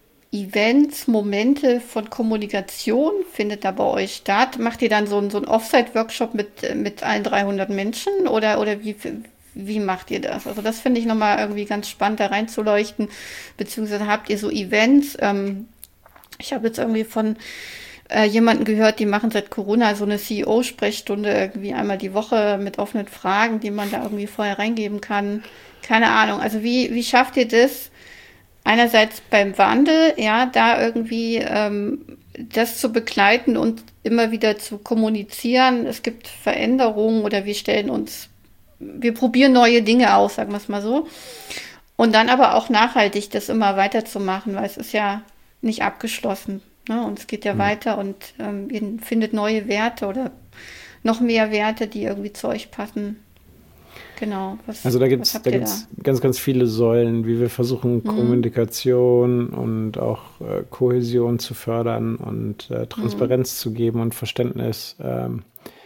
Events, Momente von Kommunikation findet da bei euch statt? Macht ihr dann so einen, so einen Offsite-Workshop mit, mit allen dreihundert Menschen oder, oder wie, wie macht ihr das? Also das finde ich nochmal irgendwie ganz spannend, da reinzuleuchten. Beziehungsweise habt ihr so Events? Ähm, ich habe jetzt irgendwie von äh, jemanden gehört, die machen seit Corona so eine C E O-Sprechstunde irgendwie einmal die Woche mit offenen Fragen, die man da irgendwie vorher reingeben kann. Keine Ahnung. Also wie, wie schafft ihr das? Einerseits beim Wandel, ja, da irgendwie ähm, das zu begleiten und immer wieder zu kommunizieren. Es gibt Veränderungen oder wir stellen uns, wir probieren neue Dinge aus, sagen wir es mal so. Und dann aber auch nachhaltig das immer weiterzumachen, weil es ist ja nicht abgeschlossen. Ne? Und es geht ja mhm. weiter und ähm, ihr findet neue Werte oder noch mehr Werte, die irgendwie zu euch passen. Genau. Was, also da gibt es da gibt's da? ganz, ganz viele Säulen, wie wir versuchen, mhm. Kommunikation und auch äh, Kohäsion zu fördern und äh, Transparenz mhm. zu geben und Verständnis. Ähm,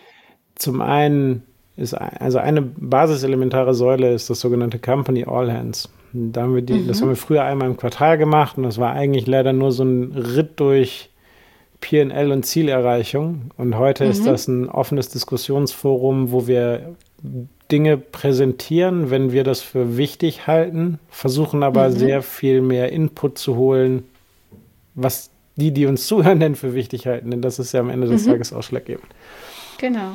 zum einen ist also eine basiselementare Säule ist das sogenannte Company All Hands. Da haben wir die, mhm. Das haben wir früher einmal im Quartal gemacht und das war eigentlich leider nur so ein Ritt durch P und L und Zielerreichung. Und heute mhm. ist das ein offenes Diskussionsforum, wo wir Dinge präsentieren, wenn wir das für wichtig halten, versuchen aber mhm. sehr viel mehr Input zu holen, was die, die uns zuhören, denn für wichtig halten, denn das ist ja am Ende des mhm. Tages ausschlaggebend. Genau.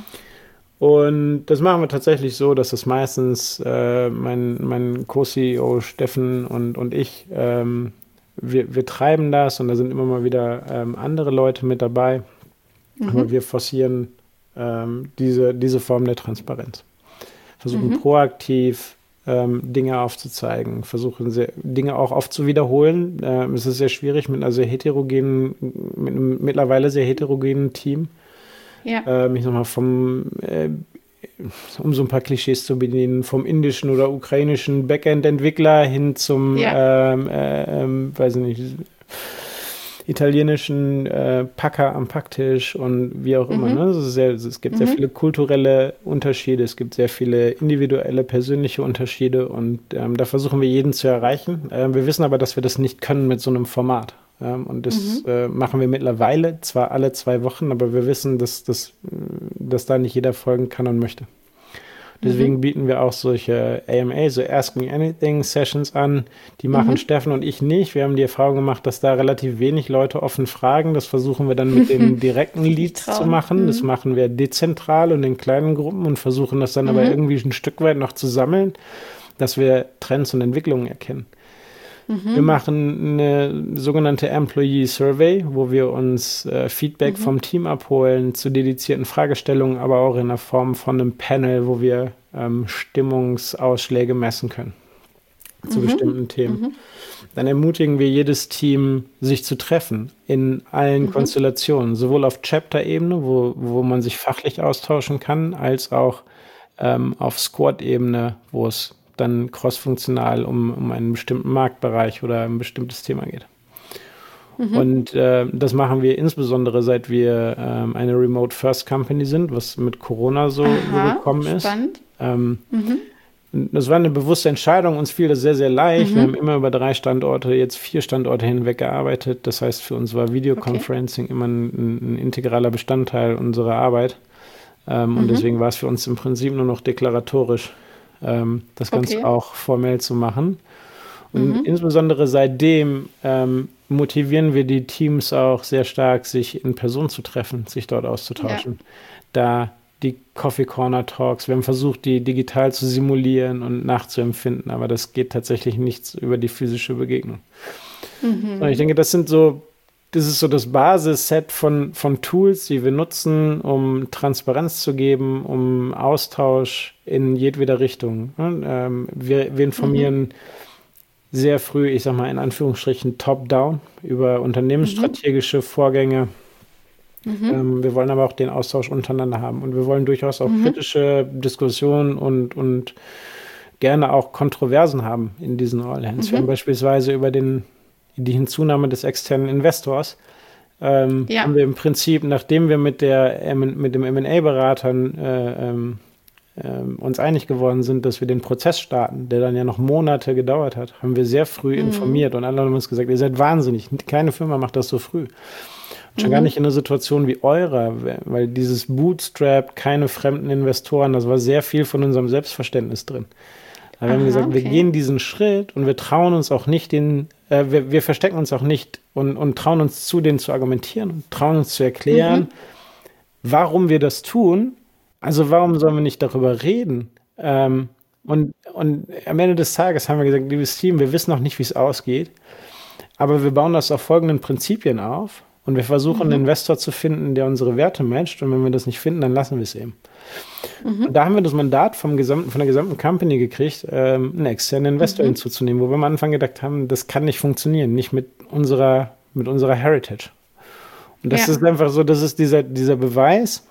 Und das machen wir tatsächlich so, dass es meistens äh, mein, mein Co-C E O Steffen und, und ich, ähm, wir, wir treiben das und da sind immer mal wieder ähm, andere Leute mit dabei, mhm. aber wir forcieren ähm, diese, diese Form der Transparenz. Versuchen mhm. proaktiv ähm, Dinge aufzuzeigen, versuchen sehr, Dinge auch oft zu wiederholen. Ähm, es ist sehr schwierig mit einer sehr heterogenen, mit einem mittlerweile sehr heterogenen Team. Ja. Ähm, ich sag mal, vom, äh, um so ein paar Klischees zu bedienen, vom indischen oder ukrainischen Backend-Entwickler hin zum, ja. ähm, äh, ähm, weiß ich nicht, italienischen äh, Packer am Packtisch und wie auch immer. Mhm. Ne? Also sehr, es gibt mhm. sehr viele kulturelle Unterschiede, es gibt sehr viele individuelle, persönliche Unterschiede und ähm, da versuchen wir jeden zu erreichen. Ähm, wir wissen aber, dass wir das nicht können mit so einem Format. Ähm, und das mhm. äh, machen wir mittlerweile, zwar alle zwei Wochen, aber wir wissen, dass, dass, dass da nicht jeder folgen kann und möchte. Deswegen mhm. bieten wir auch solche A M A, so Ask Me Anything Sessions an. Die machen mhm. Steffen und ich nicht. Wir haben die Erfahrung gemacht, dass da relativ wenig Leute offen fragen. Das versuchen wir dann mit den direkten Leads zu machen. Mhm. Das machen wir dezentral und in kleinen Gruppen und versuchen das dann mhm. aber irgendwie ein Stück weit noch zu sammeln, dass wir Trends und Entwicklungen erkennen. Mhm. Wir machen eine sogenannte Employee Survey, wo wir uns äh, Feedback mhm. vom Team abholen zu dedizierten Fragestellungen, aber auch in der Form von einem Panel, wo wir ähm, Stimmungsausschläge messen können. zu bestimmten Themen. Dann ermutigen wir jedes Team, sich zu treffen in allen mhm. Konstellationen, sowohl auf Chapter-Ebene, wo, wo man sich fachlich austauschen kann, als auch ähm, auf Squad-Ebene, wo es dann crossfunktional um, um einen bestimmten Marktbereich oder ein bestimmtes Thema geht. Mhm. Und äh, das machen wir insbesondere, seit wir ähm, eine Remote-First-Company sind, was mit Corona so, Aha, so gekommen ist. Spannend. Ähm, mhm. Das war eine bewusste Entscheidung. Uns fiel das sehr, sehr leicht. Mhm. Wir haben immer über drei Standorte, jetzt vier Standorte hinweg gearbeitet. Das heißt, für uns war Videoconferencing okay. immer ein, ein integraler Bestandteil unserer Arbeit. Ähm, mhm. Und deswegen war es für uns im Prinzip nur noch deklaratorisch, ähm, das Ganze okay. auch formell zu machen. Und mhm. insbesondere seitdem ähm, motivieren wir die Teams auch sehr stark, sich in Person zu treffen, sich dort auszutauschen. Ja. Da die Coffee Corner Talks. Wir haben versucht, die digital zu simulieren und nachzuempfinden, aber das geht tatsächlich nichts über die physische Begegnung. Mhm. Und ich denke, das sind so, das ist so das Basisset von, von Tools, die wir nutzen, um Transparenz zu geben, um Austausch in jedweder Richtung. Ähm, wir, wir informieren mhm. sehr früh, ich sag mal in Anführungsstrichen top-down über unternehmensstrategische mhm. Vorgänge. Mhm. Ähm, wir wollen aber auch den Austausch untereinander haben und wir wollen durchaus auch mhm. kritische Diskussionen und, und gerne auch Kontroversen haben in diesen All-Hands. Mhm. Wir haben beispielsweise über den, die Hinzunahme des externen Investors ähm, ja. haben wir im Prinzip, nachdem wir mit, der, mit dem M und A-Beratern äh, ähm, äh, uns einig geworden sind, dass wir den Prozess starten, der dann ja noch Monate gedauert hat, haben wir sehr früh mhm. informiert und alle haben uns gesagt, ihr seid wahnsinnig, keine Firma macht das so früh. Schon mhm. gar nicht in einer Situation wie eurer, weil dieses Bootstrap, keine fremden Investoren, das war sehr viel von unserem Selbstverständnis drin. Aber wir Aha, haben gesagt, wir okay. gehen diesen Schritt und wir trauen uns auch nicht, den, äh, wir, wir verstecken uns auch nicht und, und trauen uns zu, denen zu argumentieren und trauen uns zu erklären, mhm. warum wir das tun. Also warum sollen wir nicht darüber reden? Ähm, und, und am Ende des Tages haben wir gesagt, liebes Team, wir wissen noch nicht, wie es ausgeht, aber wir bauen das auf folgenden Prinzipien auf. Und wir versuchen, mhm. einen Investor zu finden, der unsere Werte matcht. Und wenn wir das nicht finden, dann lassen wir es eben. Mhm. Und da haben wir das Mandat vom gesamten, von der gesamten Company gekriegt, ähm, einen externen Investor mhm. hinzuzunehmen, wo wir am Anfang gedacht haben, das kann nicht funktionieren, nicht mit unserer, mit unserer Heritage. Und das ja. ist einfach so, das ist dieser, dieser Beweis,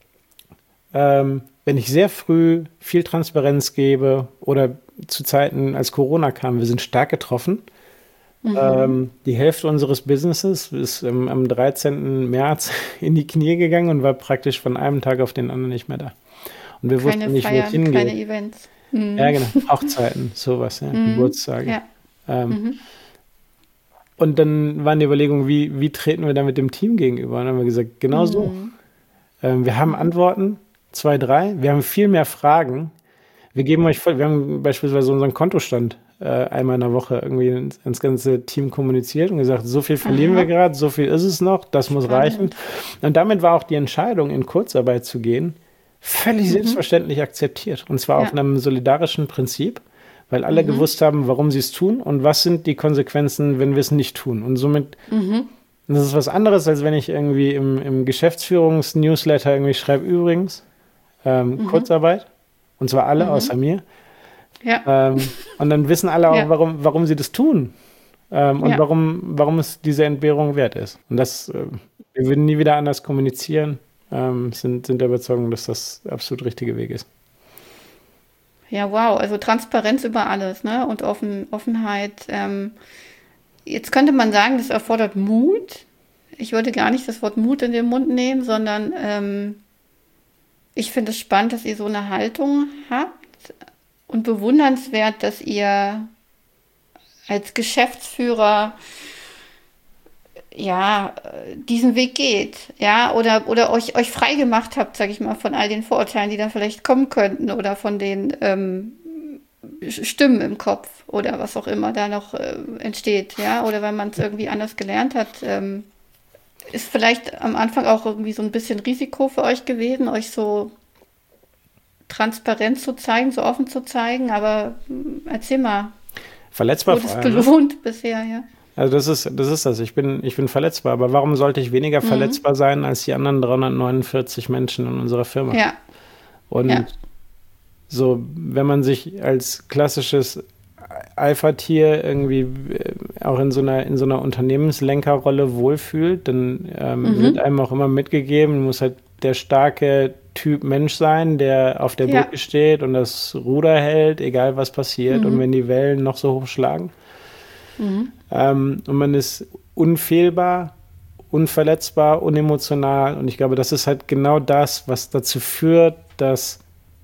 ähm, wenn ich sehr früh viel Transparenz gebe oder zu Zeiten, als Corona kam, wir sind stark getroffen. Mhm. Ähm, die Hälfte unseres Businesses ist ähm, am dreizehnten März in die Knie gegangen und war praktisch von einem Tag auf den anderen nicht mehr da. Und wir keine wussten nicht, Feiern, wo es hingeht. Keine Events. Mhm. Ja, genau. Hochzeiten, sowas, ja. Mhm. Geburtstage. Ja. Ähm, mhm. Und dann waren die Überlegungen, wie, wie treten wir da mit dem Team gegenüber? Und dann haben wir gesagt, genau mhm. so. Ähm, wir haben Antworten, zwei, drei. Wir haben viel mehr Fragen. Wir geben euch voll, wir haben beispielsweise unseren Kontostand äh, einmal in der Woche irgendwie ins, ins ganze Team kommuniziert und gesagt, so viel verlieren Aha. wir gerade, so viel ist es noch, das muss Spannend. reichen. Und damit war auch die Entscheidung, in Kurzarbeit zu gehen, völlig mhm. selbstverständlich akzeptiert. Und zwar ja. auf einem solidarischen Prinzip, weil alle mhm. gewusst haben, warum sie es tun und was sind die Konsequenzen, wenn wir es nicht tun. Und somit, mhm. das ist was anderes, als wenn ich irgendwie im, im Geschäftsführungs-Newsletter irgendwie schreibe, übrigens, ähm, mhm. Kurzarbeit. Und zwar alle, mhm. außer mir. Ja. Ähm, und dann wissen alle auch, ja. warum, warum sie das tun. Ähm, und ja. warum, warum es diese Entbehrung wert ist. Und das, äh, wir würden nie wieder anders kommunizieren, ähm, sind, sind der Überzeugung, dass das der absolut richtige Weg ist. Ja, wow. Also Transparenz über alles, ne? Und Offen, Offenheit. Ähm, jetzt könnte man sagen, das erfordert Mut. Ich würde gar nicht das Wort Mut in den Mund nehmen, sondern ähm, ich finde es spannend, dass ihr so eine Haltung habt und bewundernswert, dass ihr als Geschäftsführer ja diesen Weg geht, ja, oder, oder euch, euch frei gemacht habt, sage ich mal, von all den Vorurteilen, die da vielleicht kommen könnten oder von den ähm, Stimmen im Kopf oder was auch immer da noch äh, entsteht, ja, oder wenn man es irgendwie anders gelernt hat, ähm, ist vielleicht am Anfang auch irgendwie so ein bisschen Risiko für euch gewesen, euch so transparent zu zeigen, so offen zu zeigen, aber erzähl mal. Verletzbar vor allem. Wurde es belohnt bisher, ja. Also das ist, das ist das. Ich bin, ich bin verletzbar, aber warum sollte ich weniger mhm. verletzbar sein als die anderen dreihundertneunundvierzig Menschen in unserer Firma? Ja. Und ja. so, wenn man sich als klassisches Alpha-Tier irgendwie äh, auch in so einer, in so einer Unternehmenslenkerrolle wohlfühlt, dann ähm, Mhm. wird einem auch immer mitgegeben, du musst halt der starke Typ Mensch sein, der auf der Ja. Brücke steht und das Ruder hält, egal was passiert und Mhm. wenn die Wellen noch so hoch schlagen. Mhm. Ähm, und man ist unfehlbar, unverletzbar, unemotional. Und ich glaube, das ist halt genau das, was dazu führt, dass,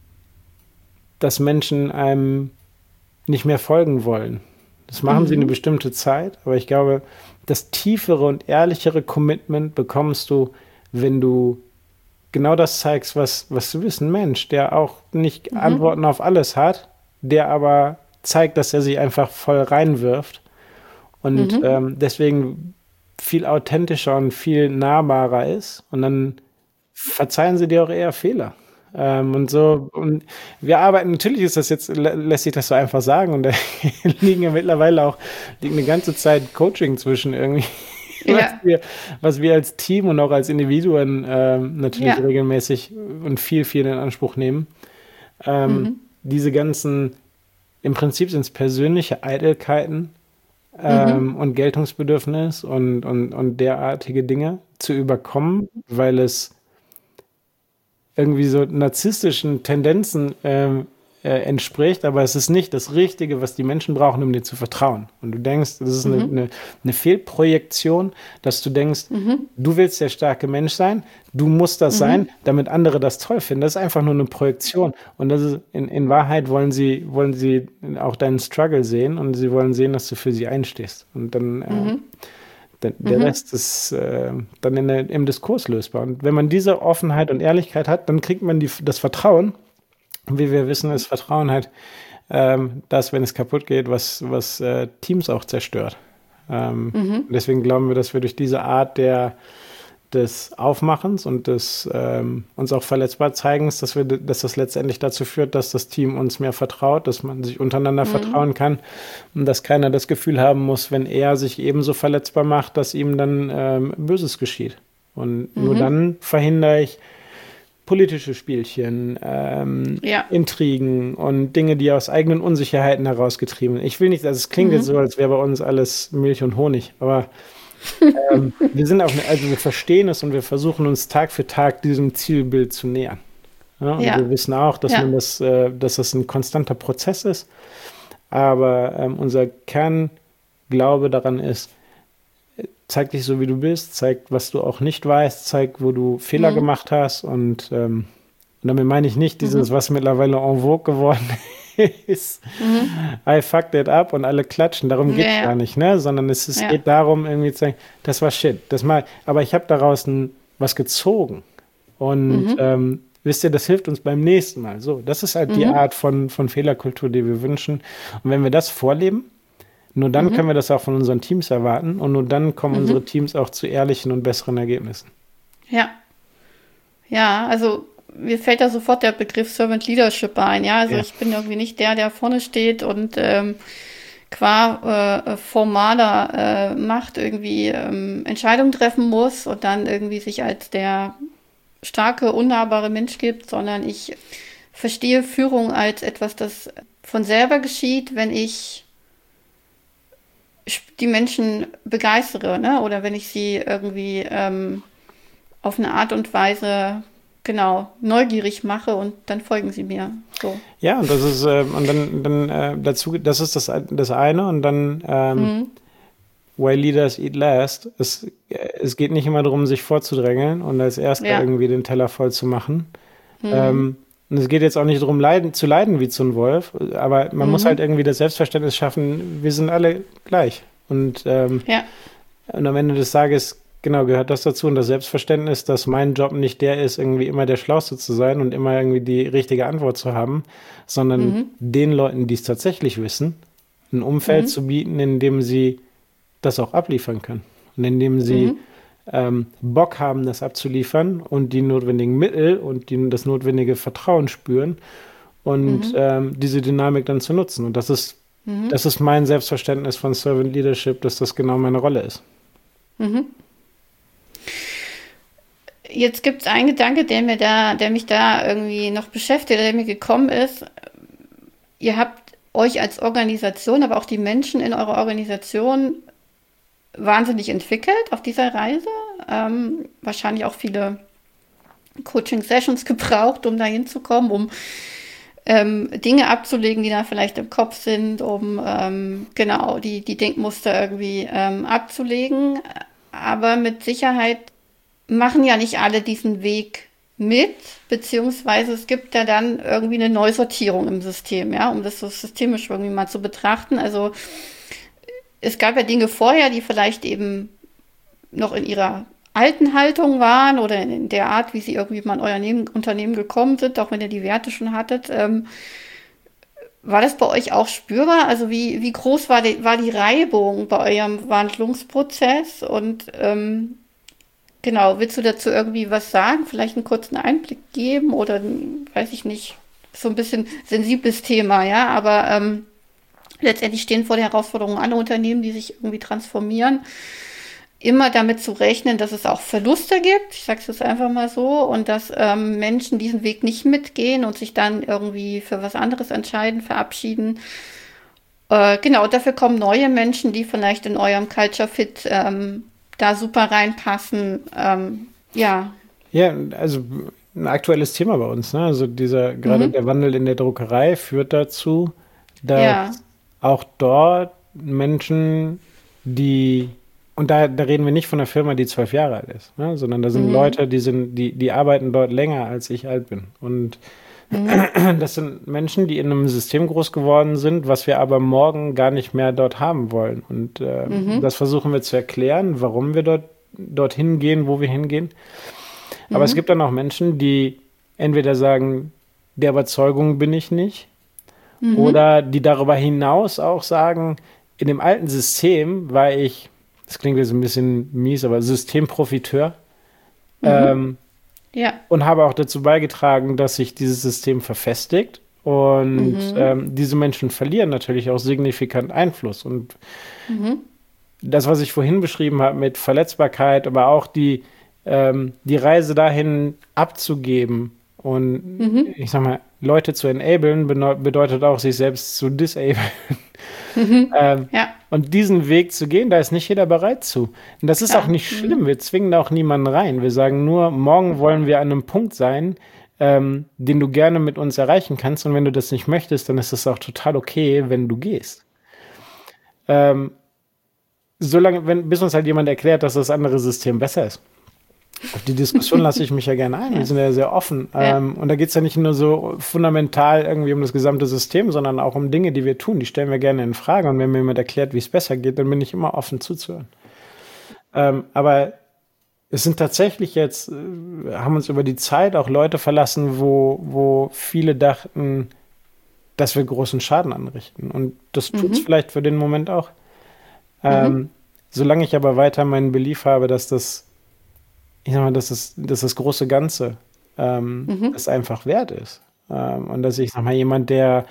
dass Menschen einem nicht mehr folgen wollen. Das machen sie eine Mhm. bestimmte Zeit, aber ich glaube, das tiefere und ehrlichere Commitment bekommst du, wenn du genau das zeigst, was, was du bist. Ein Mensch, der auch nicht Mhm. Antworten auf alles hat, der aber zeigt, dass er sich einfach voll reinwirft und Mhm. ähm, deswegen viel authentischer und viel nahbarer ist. Und dann verzeihen sie dir auch eher Fehler. Ähm, und so, und wir arbeiten, natürlich ist das jetzt, lä- lässt sich das so einfach sagen, und da liegen ja mittlerweile auch, liegt eine ganze Zeit Coaching zwischen irgendwie, was Ja. wir, was wir als Team und auch als Individuen ähm, natürlich Ja. regelmäßig und viel, viel in Anspruch nehmen. Ähm, Mhm. diese ganzen, im Prinzip sind es persönliche Eitelkeiten Mhm. ähm, und Geltungsbedürfnis und, und, und derartige Dinge zu überkommen, weil es irgendwie so narzisstischen Tendenzen ähm, äh, entspricht, aber es ist nicht das Richtige, was die Menschen brauchen, um dir zu vertrauen. Und du denkst, das ist eine, Mhm. eine, eine Fehlprojektion, dass du denkst, Mhm. du willst der starke Mensch sein, du musst das sein, Mhm. damit andere das toll finden. Das ist einfach nur eine Projektion. Und das ist, in, in Wahrheit wollen sie, wollen sie auch deinen Struggle sehen und sie wollen sehen, dass du für sie einstehst. Und dann äh, Mhm. der, der Mhm. Rest ist äh, dann in der, im Diskurs lösbar. Und wenn man diese Offenheit und Ehrlichkeit hat, dann kriegt man die, das Vertrauen. Und wie wir wissen, ist Vertrauen halt ähm, das, wenn es kaputt geht, was, was äh, Teams auch zerstört. Ähm, Mhm. und deswegen glauben wir, dass wir durch diese Art der, des Aufmachens und des ähm, uns auch verletzbar zeigens, dass wir, dass das letztendlich dazu führt, dass das Team uns mehr vertraut, dass man sich untereinander Mhm. vertrauen kann und dass keiner das Gefühl haben muss, wenn er sich ebenso verletzbar macht, dass ihm dann ähm, Böses geschieht. Und nur Mhm. dann verhindere ich politische Spielchen, ähm, Ja. Intrigen und Dinge, die aus eigenen Unsicherheiten herausgetrieben sind. Ich will nicht, also es klingt jetzt Mhm. so, als wäre bei uns alles Milch und Honig, aber ähm, wir sind auch, also wir verstehen es und wir versuchen uns Tag für Tag diesem Zielbild zu nähern. Ja, und Ja. wir wissen auch, dass Ja. man das, äh, dass das ein konstanter Prozess ist, aber ähm, unser Kernglaube daran ist, zeig dich so, wie du bist, zeig, was du auch nicht weißt, zeig, wo du Fehler Mhm. gemacht hast und, ähm, und damit meine ich nicht dieses, Mhm. was mittlerweile en vogue geworden ist, Mhm. I fucked it up und alle klatschen, darum Ja, geht es gar ja. nicht, ne? Sondern es, es Ja. geht darum, irgendwie zu sagen, das war Shit, das mal, aber ich habe daraus ein, was gezogen und Mhm. ähm, wisst ihr, das hilft uns beim nächsten Mal. So, das ist halt die Mhm. Art von, von Fehlerkultur, die wir wünschen. Und wenn wir das vorleben, nur dann können Mhm. wir das auch von unseren Teams erwarten und nur dann kommen unsere Mhm. Teams auch zu ehrlichen und besseren Ergebnissen. Ja. Ja, also mir fällt da sofort der Begriff Servant Leadership ein. Ja, also Ja, ich bin irgendwie nicht der, der vorne steht und ähm, qua äh, formaler äh, Macht irgendwie ähm, Entscheidungen treffen muss und dann irgendwie sich als der starke, unnahbare Mensch gibt, sondern ich verstehe Führung als etwas, das von selber geschieht, wenn ich die Menschen begeistere, ne? Oder wenn ich sie irgendwie ähm, auf eine Art und Weise, genau, neugierig mache und dann folgen sie mir. So. ja, und das ist, äh, und dann, dann äh, dazu, das ist das, das eine und dann ähm, Mhm. Why Leaders Eat Last. Es, äh, es geht nicht immer darum, sich vorzudrängeln und als Erster Ja. irgendwie den Teller voll zu machen. Mhm. Ähm, und es geht jetzt auch nicht darum, leiden, zu leiden wie zu ein Wolf, aber man muss halt Mhm. irgendwie das Selbstverständnis schaffen, wir sind alle gleich. Und, ähm, Ja. und am Ende des Tages, genau, gehört das dazu und das Selbstverständnis, dass mein Job nicht der ist, irgendwie immer der Schlauste zu sein und immer irgendwie die richtige Antwort zu haben, sondern Mhm. den Leuten, die es tatsächlich wissen, ein Umfeld Mhm. zu bieten, in dem sie das auch abliefern können. Und in dem sie Mhm. ähm, Bock haben, das abzuliefern und die notwendigen Mittel und die, das notwendige Vertrauen spüren und Mhm. ähm, diese Dynamik dann zu nutzen. Und das ist, Mhm. das ist mein Selbstverständnis von Servant Leadership, dass das genau meine Rolle ist. Mhm. Jetzt gibt es einen Gedanke, der mir da, der mich da irgendwie noch beschäftigt, der mir gekommen ist. Ihr habt euch als Organisation, aber auch die Menschen in eurer Organisation wahnsinnig entwickelt auf dieser Reise. Ähm, wahrscheinlich auch viele Coaching-Sessions gebraucht, um da hinzukommen, um ähm, Dinge abzulegen, die da vielleicht im Kopf sind, um ähm, genau die, die Denkmuster irgendwie ähm, abzulegen. Aber mit Sicherheit machen ja nicht alle diesen Weg mit, beziehungsweise es gibt ja dann irgendwie eine Neusortierung im System, ja, um das so systemisch irgendwie mal zu betrachten. Also es gab ja Dinge vorher, die vielleicht eben noch in ihrer alten Haltung waren oder in der Art, wie sie irgendwie mal in euer Neben- Unternehmen gekommen sind, auch wenn ihr die Werte schon hattet. Ähm, war das bei euch auch spürbar? Also wie, wie groß war die, war die Reibung bei eurem Wandlungsprozess? Und ähm, genau, willst du dazu irgendwie was sagen? Vielleicht einen kurzen Einblick geben oder, ein, weiß ich nicht, so ein bisschen sensibles Thema, ja, aber ähm, letztendlich stehen vor der Herausforderung alle Unternehmen, die sich irgendwie transformieren, immer damit zu rechnen, dass es auch Verluste gibt, ich sage es jetzt einfach mal so, und dass ähm, Menschen diesen Weg nicht mitgehen und sich dann irgendwie für was anderes entscheiden, verabschieden. Äh, genau, dafür kommen neue Menschen, die vielleicht in eurem Culture Fit ähm, da super reinpassen. Ähm, ja. Ja, also ein aktuelles Thema bei uns, ne? Also dieser, gerade Mhm. der Wandel in der Druckerei führt dazu, dass Ja. auch dort Menschen, die, und da, da reden wir nicht von einer Firma, die zwölf Jahre alt ist, ne? Sondern da sind Mhm. Leute, die sind, die, die arbeiten dort länger, als ich alt bin. Und Mhm. das sind Menschen, die in einem System groß geworden sind, was wir aber morgen gar nicht mehr dort haben wollen. Und äh, Mhm. das versuchen wir zu erklären, warum wir dort dorthin gehen, wo wir hingehen. Aber es Mhm. gibt dann auch Menschen, die entweder sagen, der Überzeugung bin ich nicht, Mhm. oder die darüber hinaus auch sagen, in dem alten System war ich, das klingt jetzt ein bisschen mies, aber Systemprofiteur, Mhm. ähm, Ja. und habe auch dazu beigetragen, dass sich dieses System verfestigt. Und Mhm. ähm, diese Menschen verlieren natürlich auch signifikant Einfluss. Und Mhm. das, was ich vorhin beschrieben habe mit Verletzbarkeit, aber auch die, ähm, die Reise dahin abzugeben und Mhm. ich sag mal, Leute zu enablen, beno- bedeutet auch, sich selbst zu disablen. Mhm. Ähm, Ja. und diesen Weg zu gehen, da ist nicht jeder bereit zu. Und das ist auch Klar. nicht schlimm. Mhm. Wir zwingen da auch niemanden rein. Wir sagen nur, morgen wollen wir an einem Punkt sein, ähm, den du gerne mit uns erreichen kannst. Und wenn du das nicht möchtest, dann ist es auch total okay, wenn du gehst. Ähm, solange, wenn, bis uns halt jemand erklärt, dass das andere System besser ist. Auf die Diskussion lasse ich mich ja gerne ein. Wir Ja. sind ja sehr offen. Ja. Ähm, und da geht es ja nicht nur so fundamental irgendwie um das gesamte System, sondern auch um Dinge, die wir tun. Die stellen wir gerne in Frage. Und wenn mir jemand erklärt, wie es besser geht, dann bin ich immer offen zuzuhören. Ähm, aber es sind tatsächlich jetzt, äh, haben uns über die Zeit auch Leute verlassen, wo, wo viele dachten, dass wir großen Schaden anrichten. Und das tut es Mhm. vielleicht für den Moment auch. Mhm. Ähm, solange ich aber weiter meinen Belief habe, dass das, ich sag mal, dass das, dass das große Ganze ähm, Mhm. das einfach wert ist. Ähm, und dass ich, sag mal, jemand, der,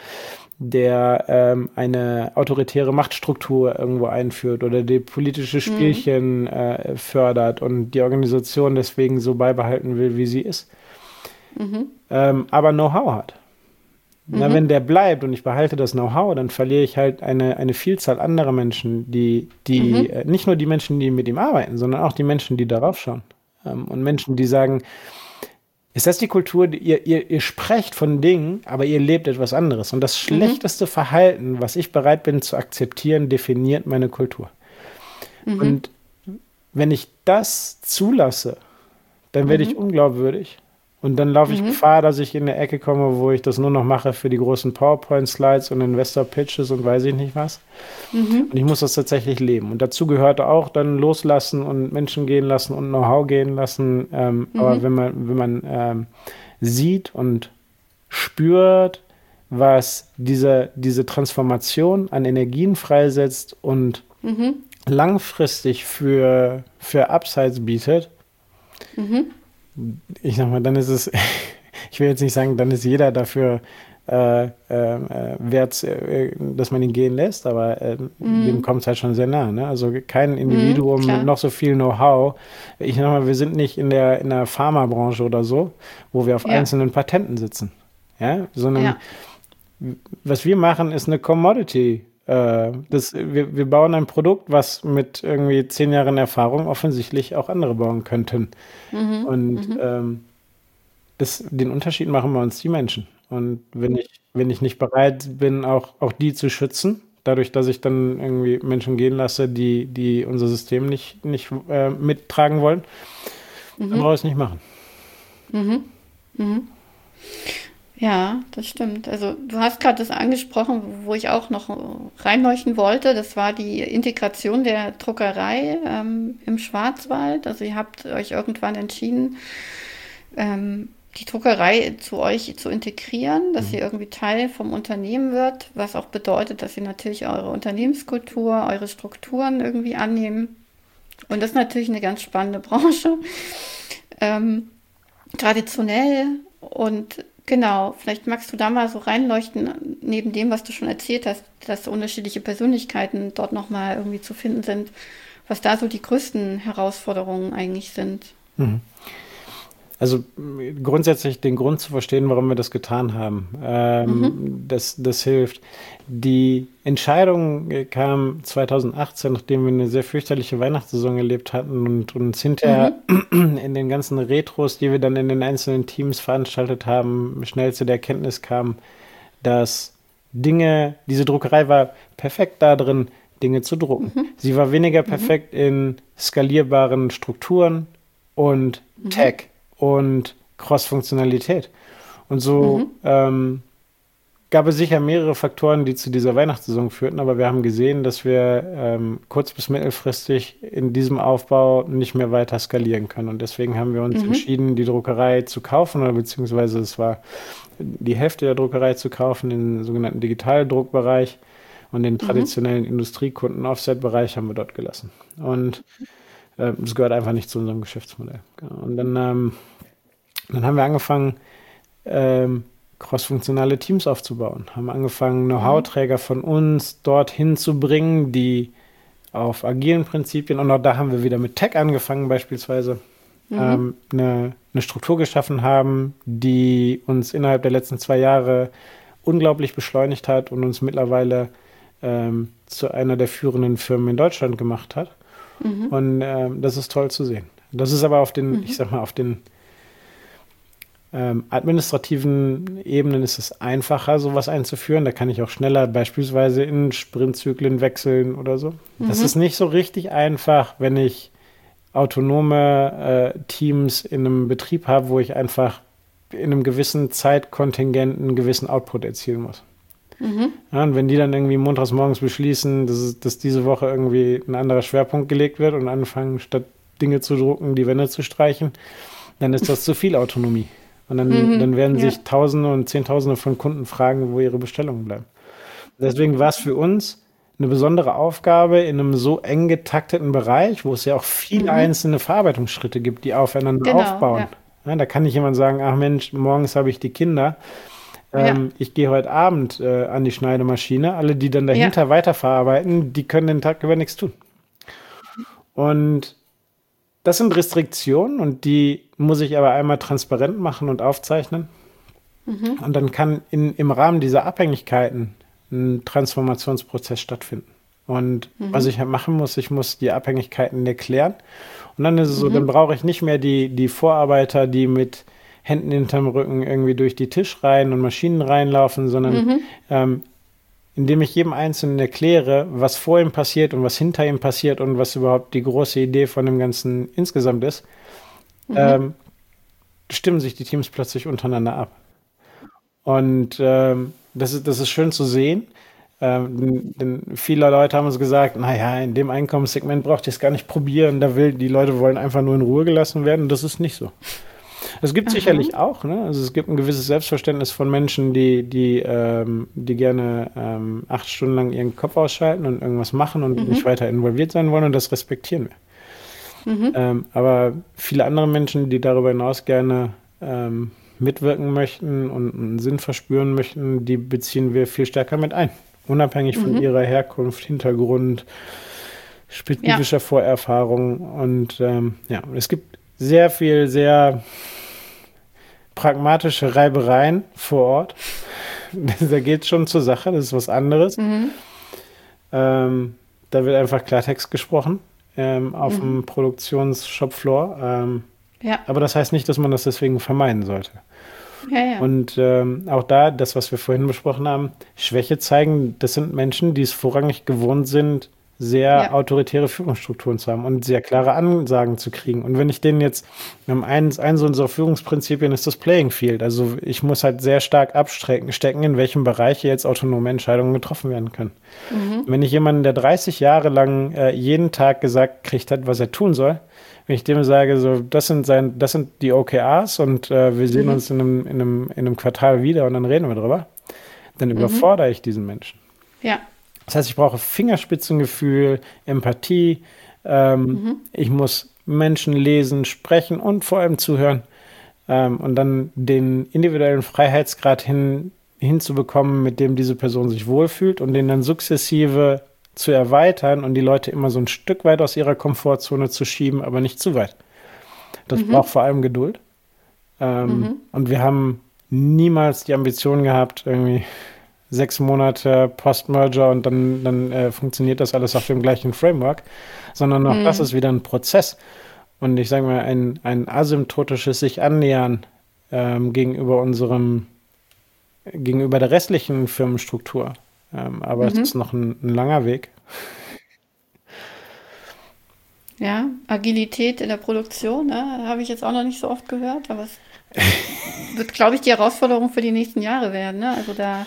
der ähm, eine autoritäre Machtstruktur irgendwo einführt oder die politische Mhm. Spielchen äh, fördert und die Organisation deswegen so beibehalten will, wie sie ist, Mhm. ähm, aber Know-how hat. Na, wenn Mhm. der bleibt und ich behalte das Know-how, dann verliere ich halt eine, eine Vielzahl anderer Menschen, die, die, Mhm. äh, nicht nur die Menschen, die mit ihm arbeiten, sondern auch die Menschen, die darauf schauen. Ähm, und Menschen, die sagen, ist das die Kultur, die, ihr, ihr, ihr sprecht von Dingen, aber ihr lebt etwas anderes. Und das Mhm. schlechteste Verhalten, was ich bereit bin zu akzeptieren, definiert meine Kultur. Mhm. Und wenn ich das zulasse, dann werde ich Mhm. unglaubwürdig. Und dann laufe ich Mhm. Gefahr, dass ich in eine Ecke komme, wo ich das nur noch mache für die großen PowerPoint-Slides und Investor-Pitches und weiß ich nicht was. Mhm. Und ich muss das tatsächlich leben. Und dazu gehört auch dann loslassen und Menschen gehen lassen und Know-how gehen lassen. Ähm, aber Mhm. wenn man, wenn man ähm, sieht und spürt, was diese, diese Transformation an Energien freisetzt und Mhm. langfristig für, für Upsides bietet, Mhm. ich sag mal, dann ist es, ich will jetzt nicht sagen, dann ist jeder dafür äh, äh, äh, wert, äh, dass man ihn gehen lässt, aber äh, dem Mhm. kommt es halt schon sehr nah. Ne? Also kein Mhm. Individuum mit Klar. noch so viel Know-how. Ich sag mal, wir sind nicht in der, in der Pharmabranche oder so, wo wir auf Ja. einzelnen Patenten sitzen. Ja? Sondern Ja. was wir machen, ist eine Commodity. Äh, das, wir, wir bauen ein Produkt, was mit irgendwie zehn Jahren Erfahrung offensichtlich auch andere bauen könnten. Mhm. Und Mhm. ähm, das, den Unterschied machen bei uns die Menschen. Und wenn ich, wenn ich nicht bereit bin, auch, auch die zu schützen, dadurch, dass ich dann irgendwie Menschen gehen lasse, die, die unser System nicht, nicht äh, mittragen wollen, dann brauche ich es nicht machen. Mhm. Mhm. Ja, das stimmt. Also du hast gerade das angesprochen, wo ich auch noch äh, reinleuchten wollte. Das war die Integration der Druckerei ähm, im Schwarzwald. Also ihr habt euch irgendwann entschieden, ähm, die Druckerei zu euch zu integrieren, dass sie Mhm. irgendwie Teil vom Unternehmen wird, was auch bedeutet, dass sie natürlich eure Unternehmenskultur, eure Strukturen irgendwie annehmen. Und das ist natürlich eine ganz spannende Branche. Ähm, Traditionell und genau, vielleicht magst du da mal so reinleuchten, neben dem, was du schon erzählt hast, dass unterschiedliche Persönlichkeiten dort nochmal irgendwie zu finden sind, was da so die größten Herausforderungen eigentlich sind. Mhm. Also m, grundsätzlich den Grund zu verstehen, warum wir das getan haben, Mhm, ähm, das, das hilft. Die Entscheidung äh, kam zwanzig achtzehn, nachdem wir eine sehr fürchterliche Weihnachtssaison erlebt hatten und uns hinterher mhm, in den ganzen Retros, die wir dann in den einzelnen Teams veranstaltet haben, schnell zu der Erkenntnis kamen, dass Dinge, diese Druckerei war perfekt da drin, Dinge zu drucken. mhm, Sie war weniger mhm, perfekt in skalierbaren Strukturen und mhm, Tech und Cross-Funktionalität. Und mhm, so ähm, gab es sicher mehrere Faktoren, die zu dieser Weihnachtssaison führten, aber wir haben gesehen, dass wir ähm, kurz- bis mittelfristig in diesem Aufbau nicht mehr weiter skalieren können. Und deswegen haben wir uns mhm, entschieden, die Druckerei zu kaufen, oder beziehungsweise es war die Hälfte der Druckerei zu kaufen, den sogenannten Digitaldruckbereich, und den mhm, traditionellen Industriekunden-Offset-Bereich haben wir dort gelassen. Und äh, es gehört einfach nicht zu unserem Geschäftsmodell. Genau. Und dann, ähm, dann haben wir angefangen, ähm, crossfunktionale Teams aufzubauen. Haben angefangen, mhm, Know-how-Träger von uns dorthin zu bringen, die auf agilen Prinzipien, und auch da haben wir wieder mit Tech angefangen beispielsweise, mhm, ähm, eine, eine Struktur geschaffen haben, die uns innerhalb der letzten zwei Jahre unglaublich beschleunigt hat und uns mittlerweile ähm, zu einer der führenden Firmen in Deutschland gemacht hat. mhm, Und ähm, das ist toll zu sehen. Das ist aber auf den, ich mhm, sag mal, auf den ähm, administrativen Ebenen ist es einfacher, sowas einzuführen. Da kann ich auch schneller beispielsweise in Sprintzyklen wechseln oder so. Das ist mhm, nicht so richtig einfach, wenn ich autonome äh, Teams in einem Betrieb habe, wo ich einfach in einem gewissen Zeitkontingent einen gewissen Output erzielen muss. mhm, Ja, und wenn die dann irgendwie montags morgens beschließen, dass, es, dass diese Woche irgendwie ein anderer Schwerpunkt gelegt wird und anfangen, statt Dinge zu drucken, die Wände zu streichen, dann ist das zu viel Autonomie. Und dann, mhm, dann werden ja, sich Tausende und Zehntausende von Kunden fragen, wo ihre Bestellungen bleiben. Deswegen war es für uns eine besondere Aufgabe in einem so eng getakteten Bereich, wo es ja auch viele mhm, einzelne Verarbeitungsschritte gibt, die aufeinander genau, aufbauen. ja, Ja, da kann nicht jemand sagen, ach Mensch, morgens habe ich die Kinder, ja, ähm, ich gehe heute Abend äh, an die Schneidemaschine. Alle, die dann ja, dahinter weiterverarbeiten, die können den Tag über nichts tun. Und das sind Restriktionen, und die muss ich aber einmal transparent machen und aufzeichnen. mhm, Und dann kann in, im Rahmen dieser Abhängigkeiten ein Transformationsprozess stattfinden. Und was mhm, ich halt machen muss, ich muss die Abhängigkeiten erklären. Und dann ist es so, dann mhm, brauche ich nicht mehr die, die Vorarbeiter, die mit Händen hinterm Rücken irgendwie durch die Tischreihen und Maschinen reinlaufen, sondern mhm, ähm, indem ich jedem Einzelnen erkläre, was vor ihm passiert und was hinter ihm passiert und was überhaupt die große Idee von dem Ganzen insgesamt ist, mhm, ähm, stimmen sich die Teams plötzlich untereinander ab. Und ähm, das ist, das ist schön zu sehen. Ähm, denn viele Leute haben uns gesagt, naja, in dem Einkommenssegment braucht ihr es gar nicht probieren. Da will, die Leute wollen einfach nur in Ruhe gelassen werden. Das ist nicht so. Es gibt aha, sicherlich auch, ne? Also es gibt ein gewisses Selbstverständnis von Menschen, die, die, ähm, die gerne ähm, acht Stunden lang ihren Kopf ausschalten und irgendwas machen und nicht mhm, weiter involviert sein wollen, und das respektieren wir. mhm, Ähm, aber viele andere Menschen, die darüber hinaus gerne ähm, mitwirken möchten und einen Sinn verspüren möchten, die beziehen wir viel stärker mit ein. Unabhängig von mhm, ihrer Herkunft, Hintergrund, ja, spezifischer Vorerfahrung. Und ähm, ja, es gibt sehr viel, sehr pragmatische Reibereien vor Ort. da geht es schon zur Sache, das ist was anderes. Mhm. Ähm, da wird einfach Klartext gesprochen ähm, auf Mhm. dem Produktionsshopfloor. Ähm, Ja, aber das heißt nicht, dass man das deswegen vermeiden sollte. ja, ja. Und ähm, auch da, das, was wir vorhin besprochen haben, Schwäche zeigen, das sind Menschen, die es vorrangig gewohnt sind, sehr Ja. autoritäre Führungsstrukturen zu haben und sehr klare Ansagen zu kriegen. Und wenn ich denen jetzt, ähm, eins, eins unserer Führungsprinzipien ist das Playing Field. Also ich muss halt sehr stark abstecken, stecken, in welchem Bereich jetzt autonome Entscheidungen getroffen werden können. Mhm. Wenn ich jemanden, der dreißig Jahre lang äh, jeden Tag gesagt gekriegt hat, was er tun soll, wenn ich dem sage, so, das sind sein, das sind die O K Rs und äh, wir sehen Mhm. uns in einem, in, einem, in einem Quartal wieder und dann reden wir drüber, dann Mhm. überfordere ich diesen Menschen. Ja. Das heißt, ich brauche Fingerspitzengefühl, Empathie, ähm, Mhm. ich muss Menschen lesen, sprechen und vor allem zuhören ähm, und dann den individuellen Freiheitsgrad hin, hinzubekommen, mit dem diese Person sich wohlfühlt und den dann sukzessive zu erweitern und die Leute immer so ein Stück weit aus ihrer Komfortzone zu schieben, aber nicht zu weit. Das Mhm. braucht vor allem Geduld. Ähm, Mhm. Und wir haben niemals die Ambition gehabt, irgendwie sechs Monate Post-Merger und dann, dann äh, funktioniert das alles auf dem gleichen Framework, sondern auch das Mhm. ist wieder ein Prozess. Und ich sage mal, ein, ein asymptotisches sich annähern ähm, gegenüber unserem, gegenüber der restlichen Firmenstruktur. Ähm, aber es Mhm. ist noch ein, ein langer Weg. Ja, Agilität in der Produktion, ne? Habe ich jetzt auch noch nicht so oft gehört, aber es wird, glaube ich, die Herausforderung für die nächsten Jahre werden, ne? Also da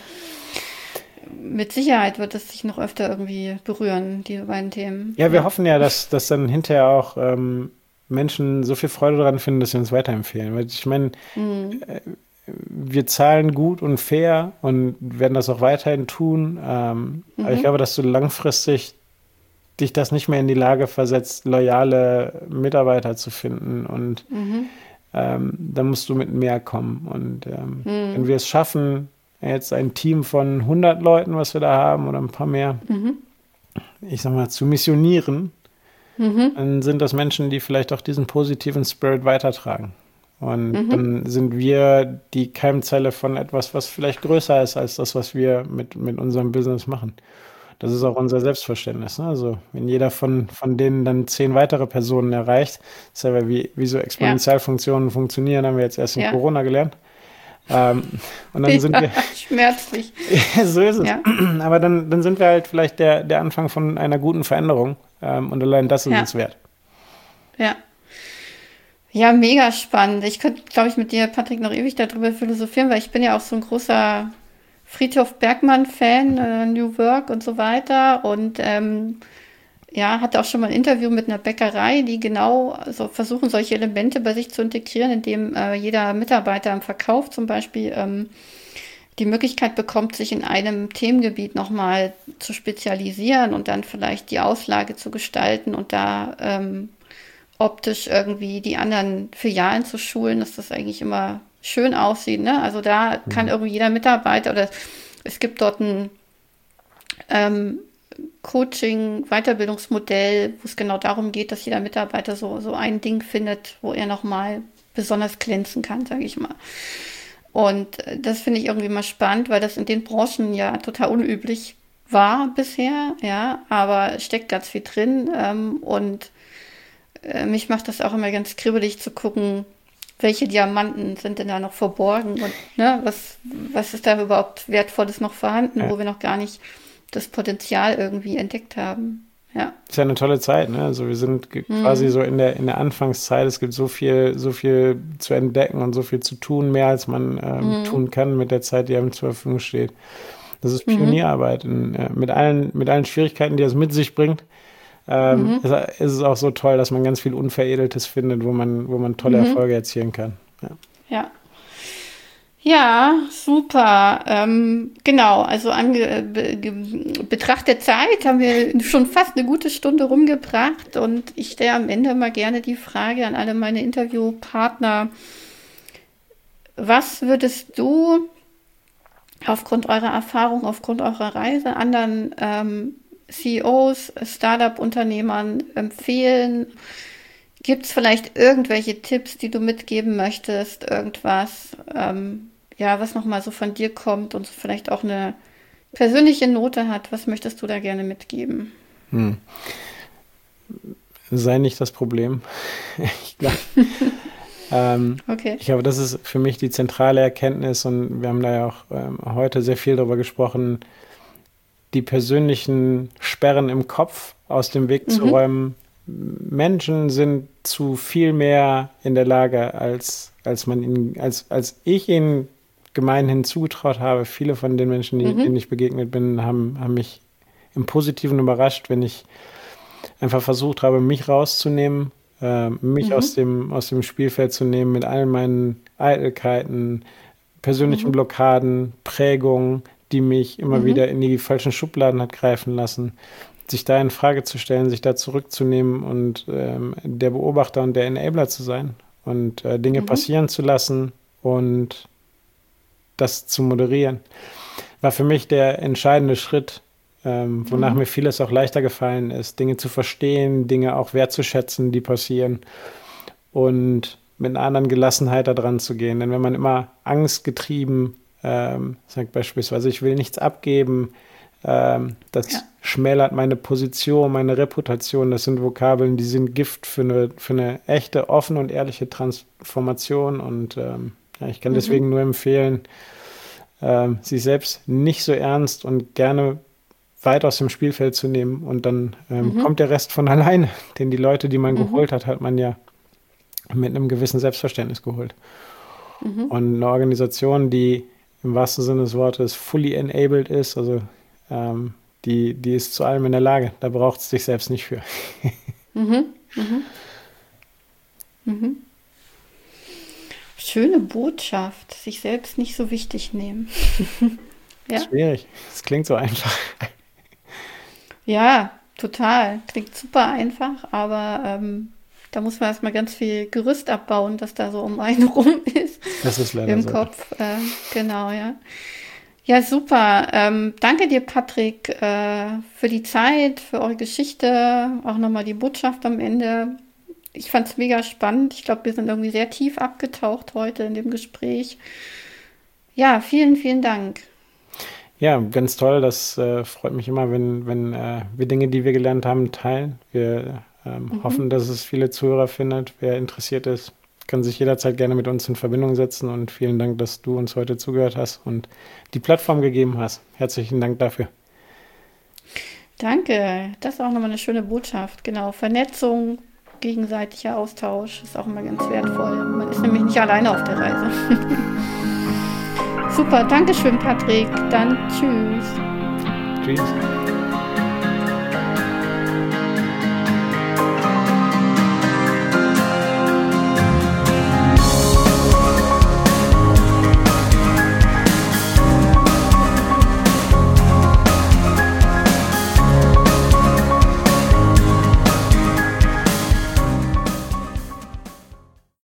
mit Sicherheit wird es sich noch öfter irgendwie berühren, diese beiden Themen. Ja, wir Ja. hoffen ja, dass, dass dann hinterher auch ähm, Menschen so viel Freude daran finden, dass sie uns weiterempfehlen. Weil ich meine, Mhm. wir zahlen gut und fair und werden das auch weiterhin tun. Ähm, aber ich Mhm. glaube, dass du langfristig dich das nicht mehr in die Lage versetzt, loyale Mitarbeiter zu finden. Und Mhm. ähm, dann musst du mit mehr kommen. Und ähm, wenn Mhm. wir es schaffen, jetzt ein Team von hundert Leuten, was wir da haben, oder ein paar mehr, Mhm. ich sag mal, zu missionieren, Mhm. dann sind das Menschen, die vielleicht auch diesen positiven Spirit weitertragen. Und Mhm. dann sind wir die Keimzelle von etwas, was vielleicht größer ist als das, was wir mit, mit unserem Business machen. Das ist auch unser Selbstverständnis. Ne? Also wenn jeder von, von denen dann zehn weitere Personen erreicht, das ist ja wie, wie so Ja, Exponentialfunktionen funktionieren, haben wir jetzt erst in ja. Corona gelernt. Ähm, und dann sind wir, Ja, schmerzlich. so ist es. Ja, Aber dann, dann sind wir halt vielleicht der, der Anfang von einer guten Veränderung. Ähm, und allein das ist ja, es wert. ja. Ja, mega spannend. Ich könnte, glaube ich, mit dir, Patrick, noch ewig darüber philosophieren, weil ich bin ja auch so ein großer Friedhof Bergmann-Fan, äh, New Work und so weiter. Und ähm, ja, hatte auch schon mal ein Interview mit einer Bäckerei, die genau so versuchen, solche Elemente bei sich zu integrieren, indem äh, jeder Mitarbeiter im Verkauf zum Beispiel ähm, die Möglichkeit bekommt, sich in einem Themengebiet nochmal zu spezialisieren und dann vielleicht die Auslage zu gestalten und da ähm, optisch irgendwie die anderen Filialen zu schulen, dass das eigentlich immer schön aussieht. Ne? Also da kann Mhm. irgendwie jeder Mitarbeiter oder es gibt dort ein ähm, Coaching, Weiterbildungsmodell, wo es genau darum geht, dass jeder Mitarbeiter so, so ein Ding findet, wo er nochmal besonders glänzen kann, sage ich mal. Und äh, das finde ich irgendwie mal spannend, weil das in den Branchen ja total unüblich war bisher, ja, aber es steckt ganz viel drin ähm, und äh, mich macht das auch immer ganz kribbelig zu gucken, welche Diamanten sind denn da noch verborgen und ne, was, was ist da überhaupt Wertvolles noch vorhanden, Ja. wo wir noch gar nicht das Potenzial irgendwie entdeckt haben. Ja. Ist ja eine tolle Zeit, ne? Also wir sind ge- quasi Hm. so in der, in der Anfangszeit. Es gibt so viel, so viel zu entdecken und so viel zu tun, mehr als man ähm, Hm. tun kann mit der Zeit, die einem zur Verfügung steht. Das ist Mhm. Pionierarbeit in, äh, mit allen, mit allen Schwierigkeiten, die es mit sich bringt. Ähm, Mhm. ist, ist es auch so toll, dass man ganz viel Unveredeltes findet, wo man, wo man tolle Mhm. Erfolge erzielen kann. Ja. Ja. Ja, super. Ähm, genau, also ange be ge- Betracht der Zeit haben wir schon fast eine gute Stunde rumgebracht und ich stelle am Ende mal gerne die Frage an alle meine Interviewpartner, was würdest du aufgrund eurer Erfahrung, aufgrund eurer Reise anderen ähm, C E Os, Startup-Unternehmern empfehlen? Gibt es vielleicht irgendwelche Tipps, die du mitgeben möchtest? Irgendwas, ähm, ja, was nochmal so von dir kommt und so vielleicht auch eine persönliche Note hat. Was möchtest du da gerne mitgeben? Hm. Sei nicht das Problem. Ich glaube, ähm, okay. ich glaube, das ist für mich die zentrale Erkenntnis und wir haben da ja auch ähm, heute sehr viel darüber gesprochen, die persönlichen Sperren im Kopf aus dem Weg mhm. zu räumen. Menschen sind zu viel mehr in der Lage, als, als man ihnen, als, als ich ihnen gemeinhin zugetraut habe. Viele von den Menschen, die, mhm. denen ich begegnet bin, haben, haben mich im Positiven überrascht, wenn ich einfach versucht habe, mich rauszunehmen, äh, mich mhm. aus dem, aus dem Spielfeld zu nehmen, mit all meinen Eitelkeiten, persönlichen mhm. Blockaden, Prägungen, die mich immer mhm. wieder in die falschen Schubladen hat greifen lassen. Sich da in Frage zu stellen, sich da zurückzunehmen und ähm, der Beobachter und der Enabler zu sein und äh, Dinge mhm. passieren zu lassen und das zu moderieren, war für mich der entscheidende Schritt, ähm, wonach mhm. mir vieles auch leichter gefallen ist, Dinge zu verstehen, Dinge auch wertzuschätzen, die passieren und mit einer anderen Gelassenheit da dran zu gehen. Denn wenn man immer angstgetrieben ähm, sagt beispielsweise, ich will nichts abgeben, ähm, das ja. schmälert meine Position, meine Reputation, das sind Vokabeln, die sind Gift für eine, für eine echte, offene und ehrliche Transformation und ähm, ja, ich kann mhm. deswegen nur empfehlen, ähm, sich selbst nicht so ernst und gerne weit aus dem Spielfeld zu nehmen und dann ähm, mhm. kommt der Rest von alleine, denn die Leute, die man mhm. geholt hat, hat man ja mit einem gewissen Selbstverständnis geholt. Mhm. Und eine Organisation, die im wahrsten Sinne des Wortes fully enabled ist, also ähm, die, die ist zu allem in der Lage. Da braucht es sich selbst nicht für. mhm. Mhm. Mhm. Schöne Botschaft, sich selbst nicht so wichtig nehmen. ja. Schwierig, es klingt so einfach. Ja, total. Klingt super einfach, aber ähm, da muss man erstmal ganz viel Gerüst abbauen, das da so um einen rum ist. Das ist leider im so. Kopf. Äh, genau, ja. Ja, super. Ähm, danke dir, Patrick, äh, für die Zeit, für eure Geschichte, auch nochmal die Botschaft am Ende. Ich fand es mega spannend. Ich glaube, wir sind irgendwie sehr tief abgetaucht heute in dem Gespräch. Ja, vielen, vielen Dank. Ja, ganz toll. Das äh, freut mich immer, wenn, wenn äh, wir Dinge, die wir gelernt haben, teilen. Wir ähm, mhm. hoffen, dass es viele Zuhörer findet. Wer interessiert ist, kann sich jederzeit gerne mit uns in Verbindung setzen. Und vielen Dank, dass du uns heute zugehört hast und die Plattform gegeben hast. Herzlichen Dank dafür. Danke. Das ist auch nochmal eine schöne Botschaft. Genau, Vernetzung, gegenseitiger Austausch ist auch immer ganz wertvoll. Man ist nämlich nicht alleine auf der Reise. Super, danke schön, Patrick. Dann tschüss. Tschüss.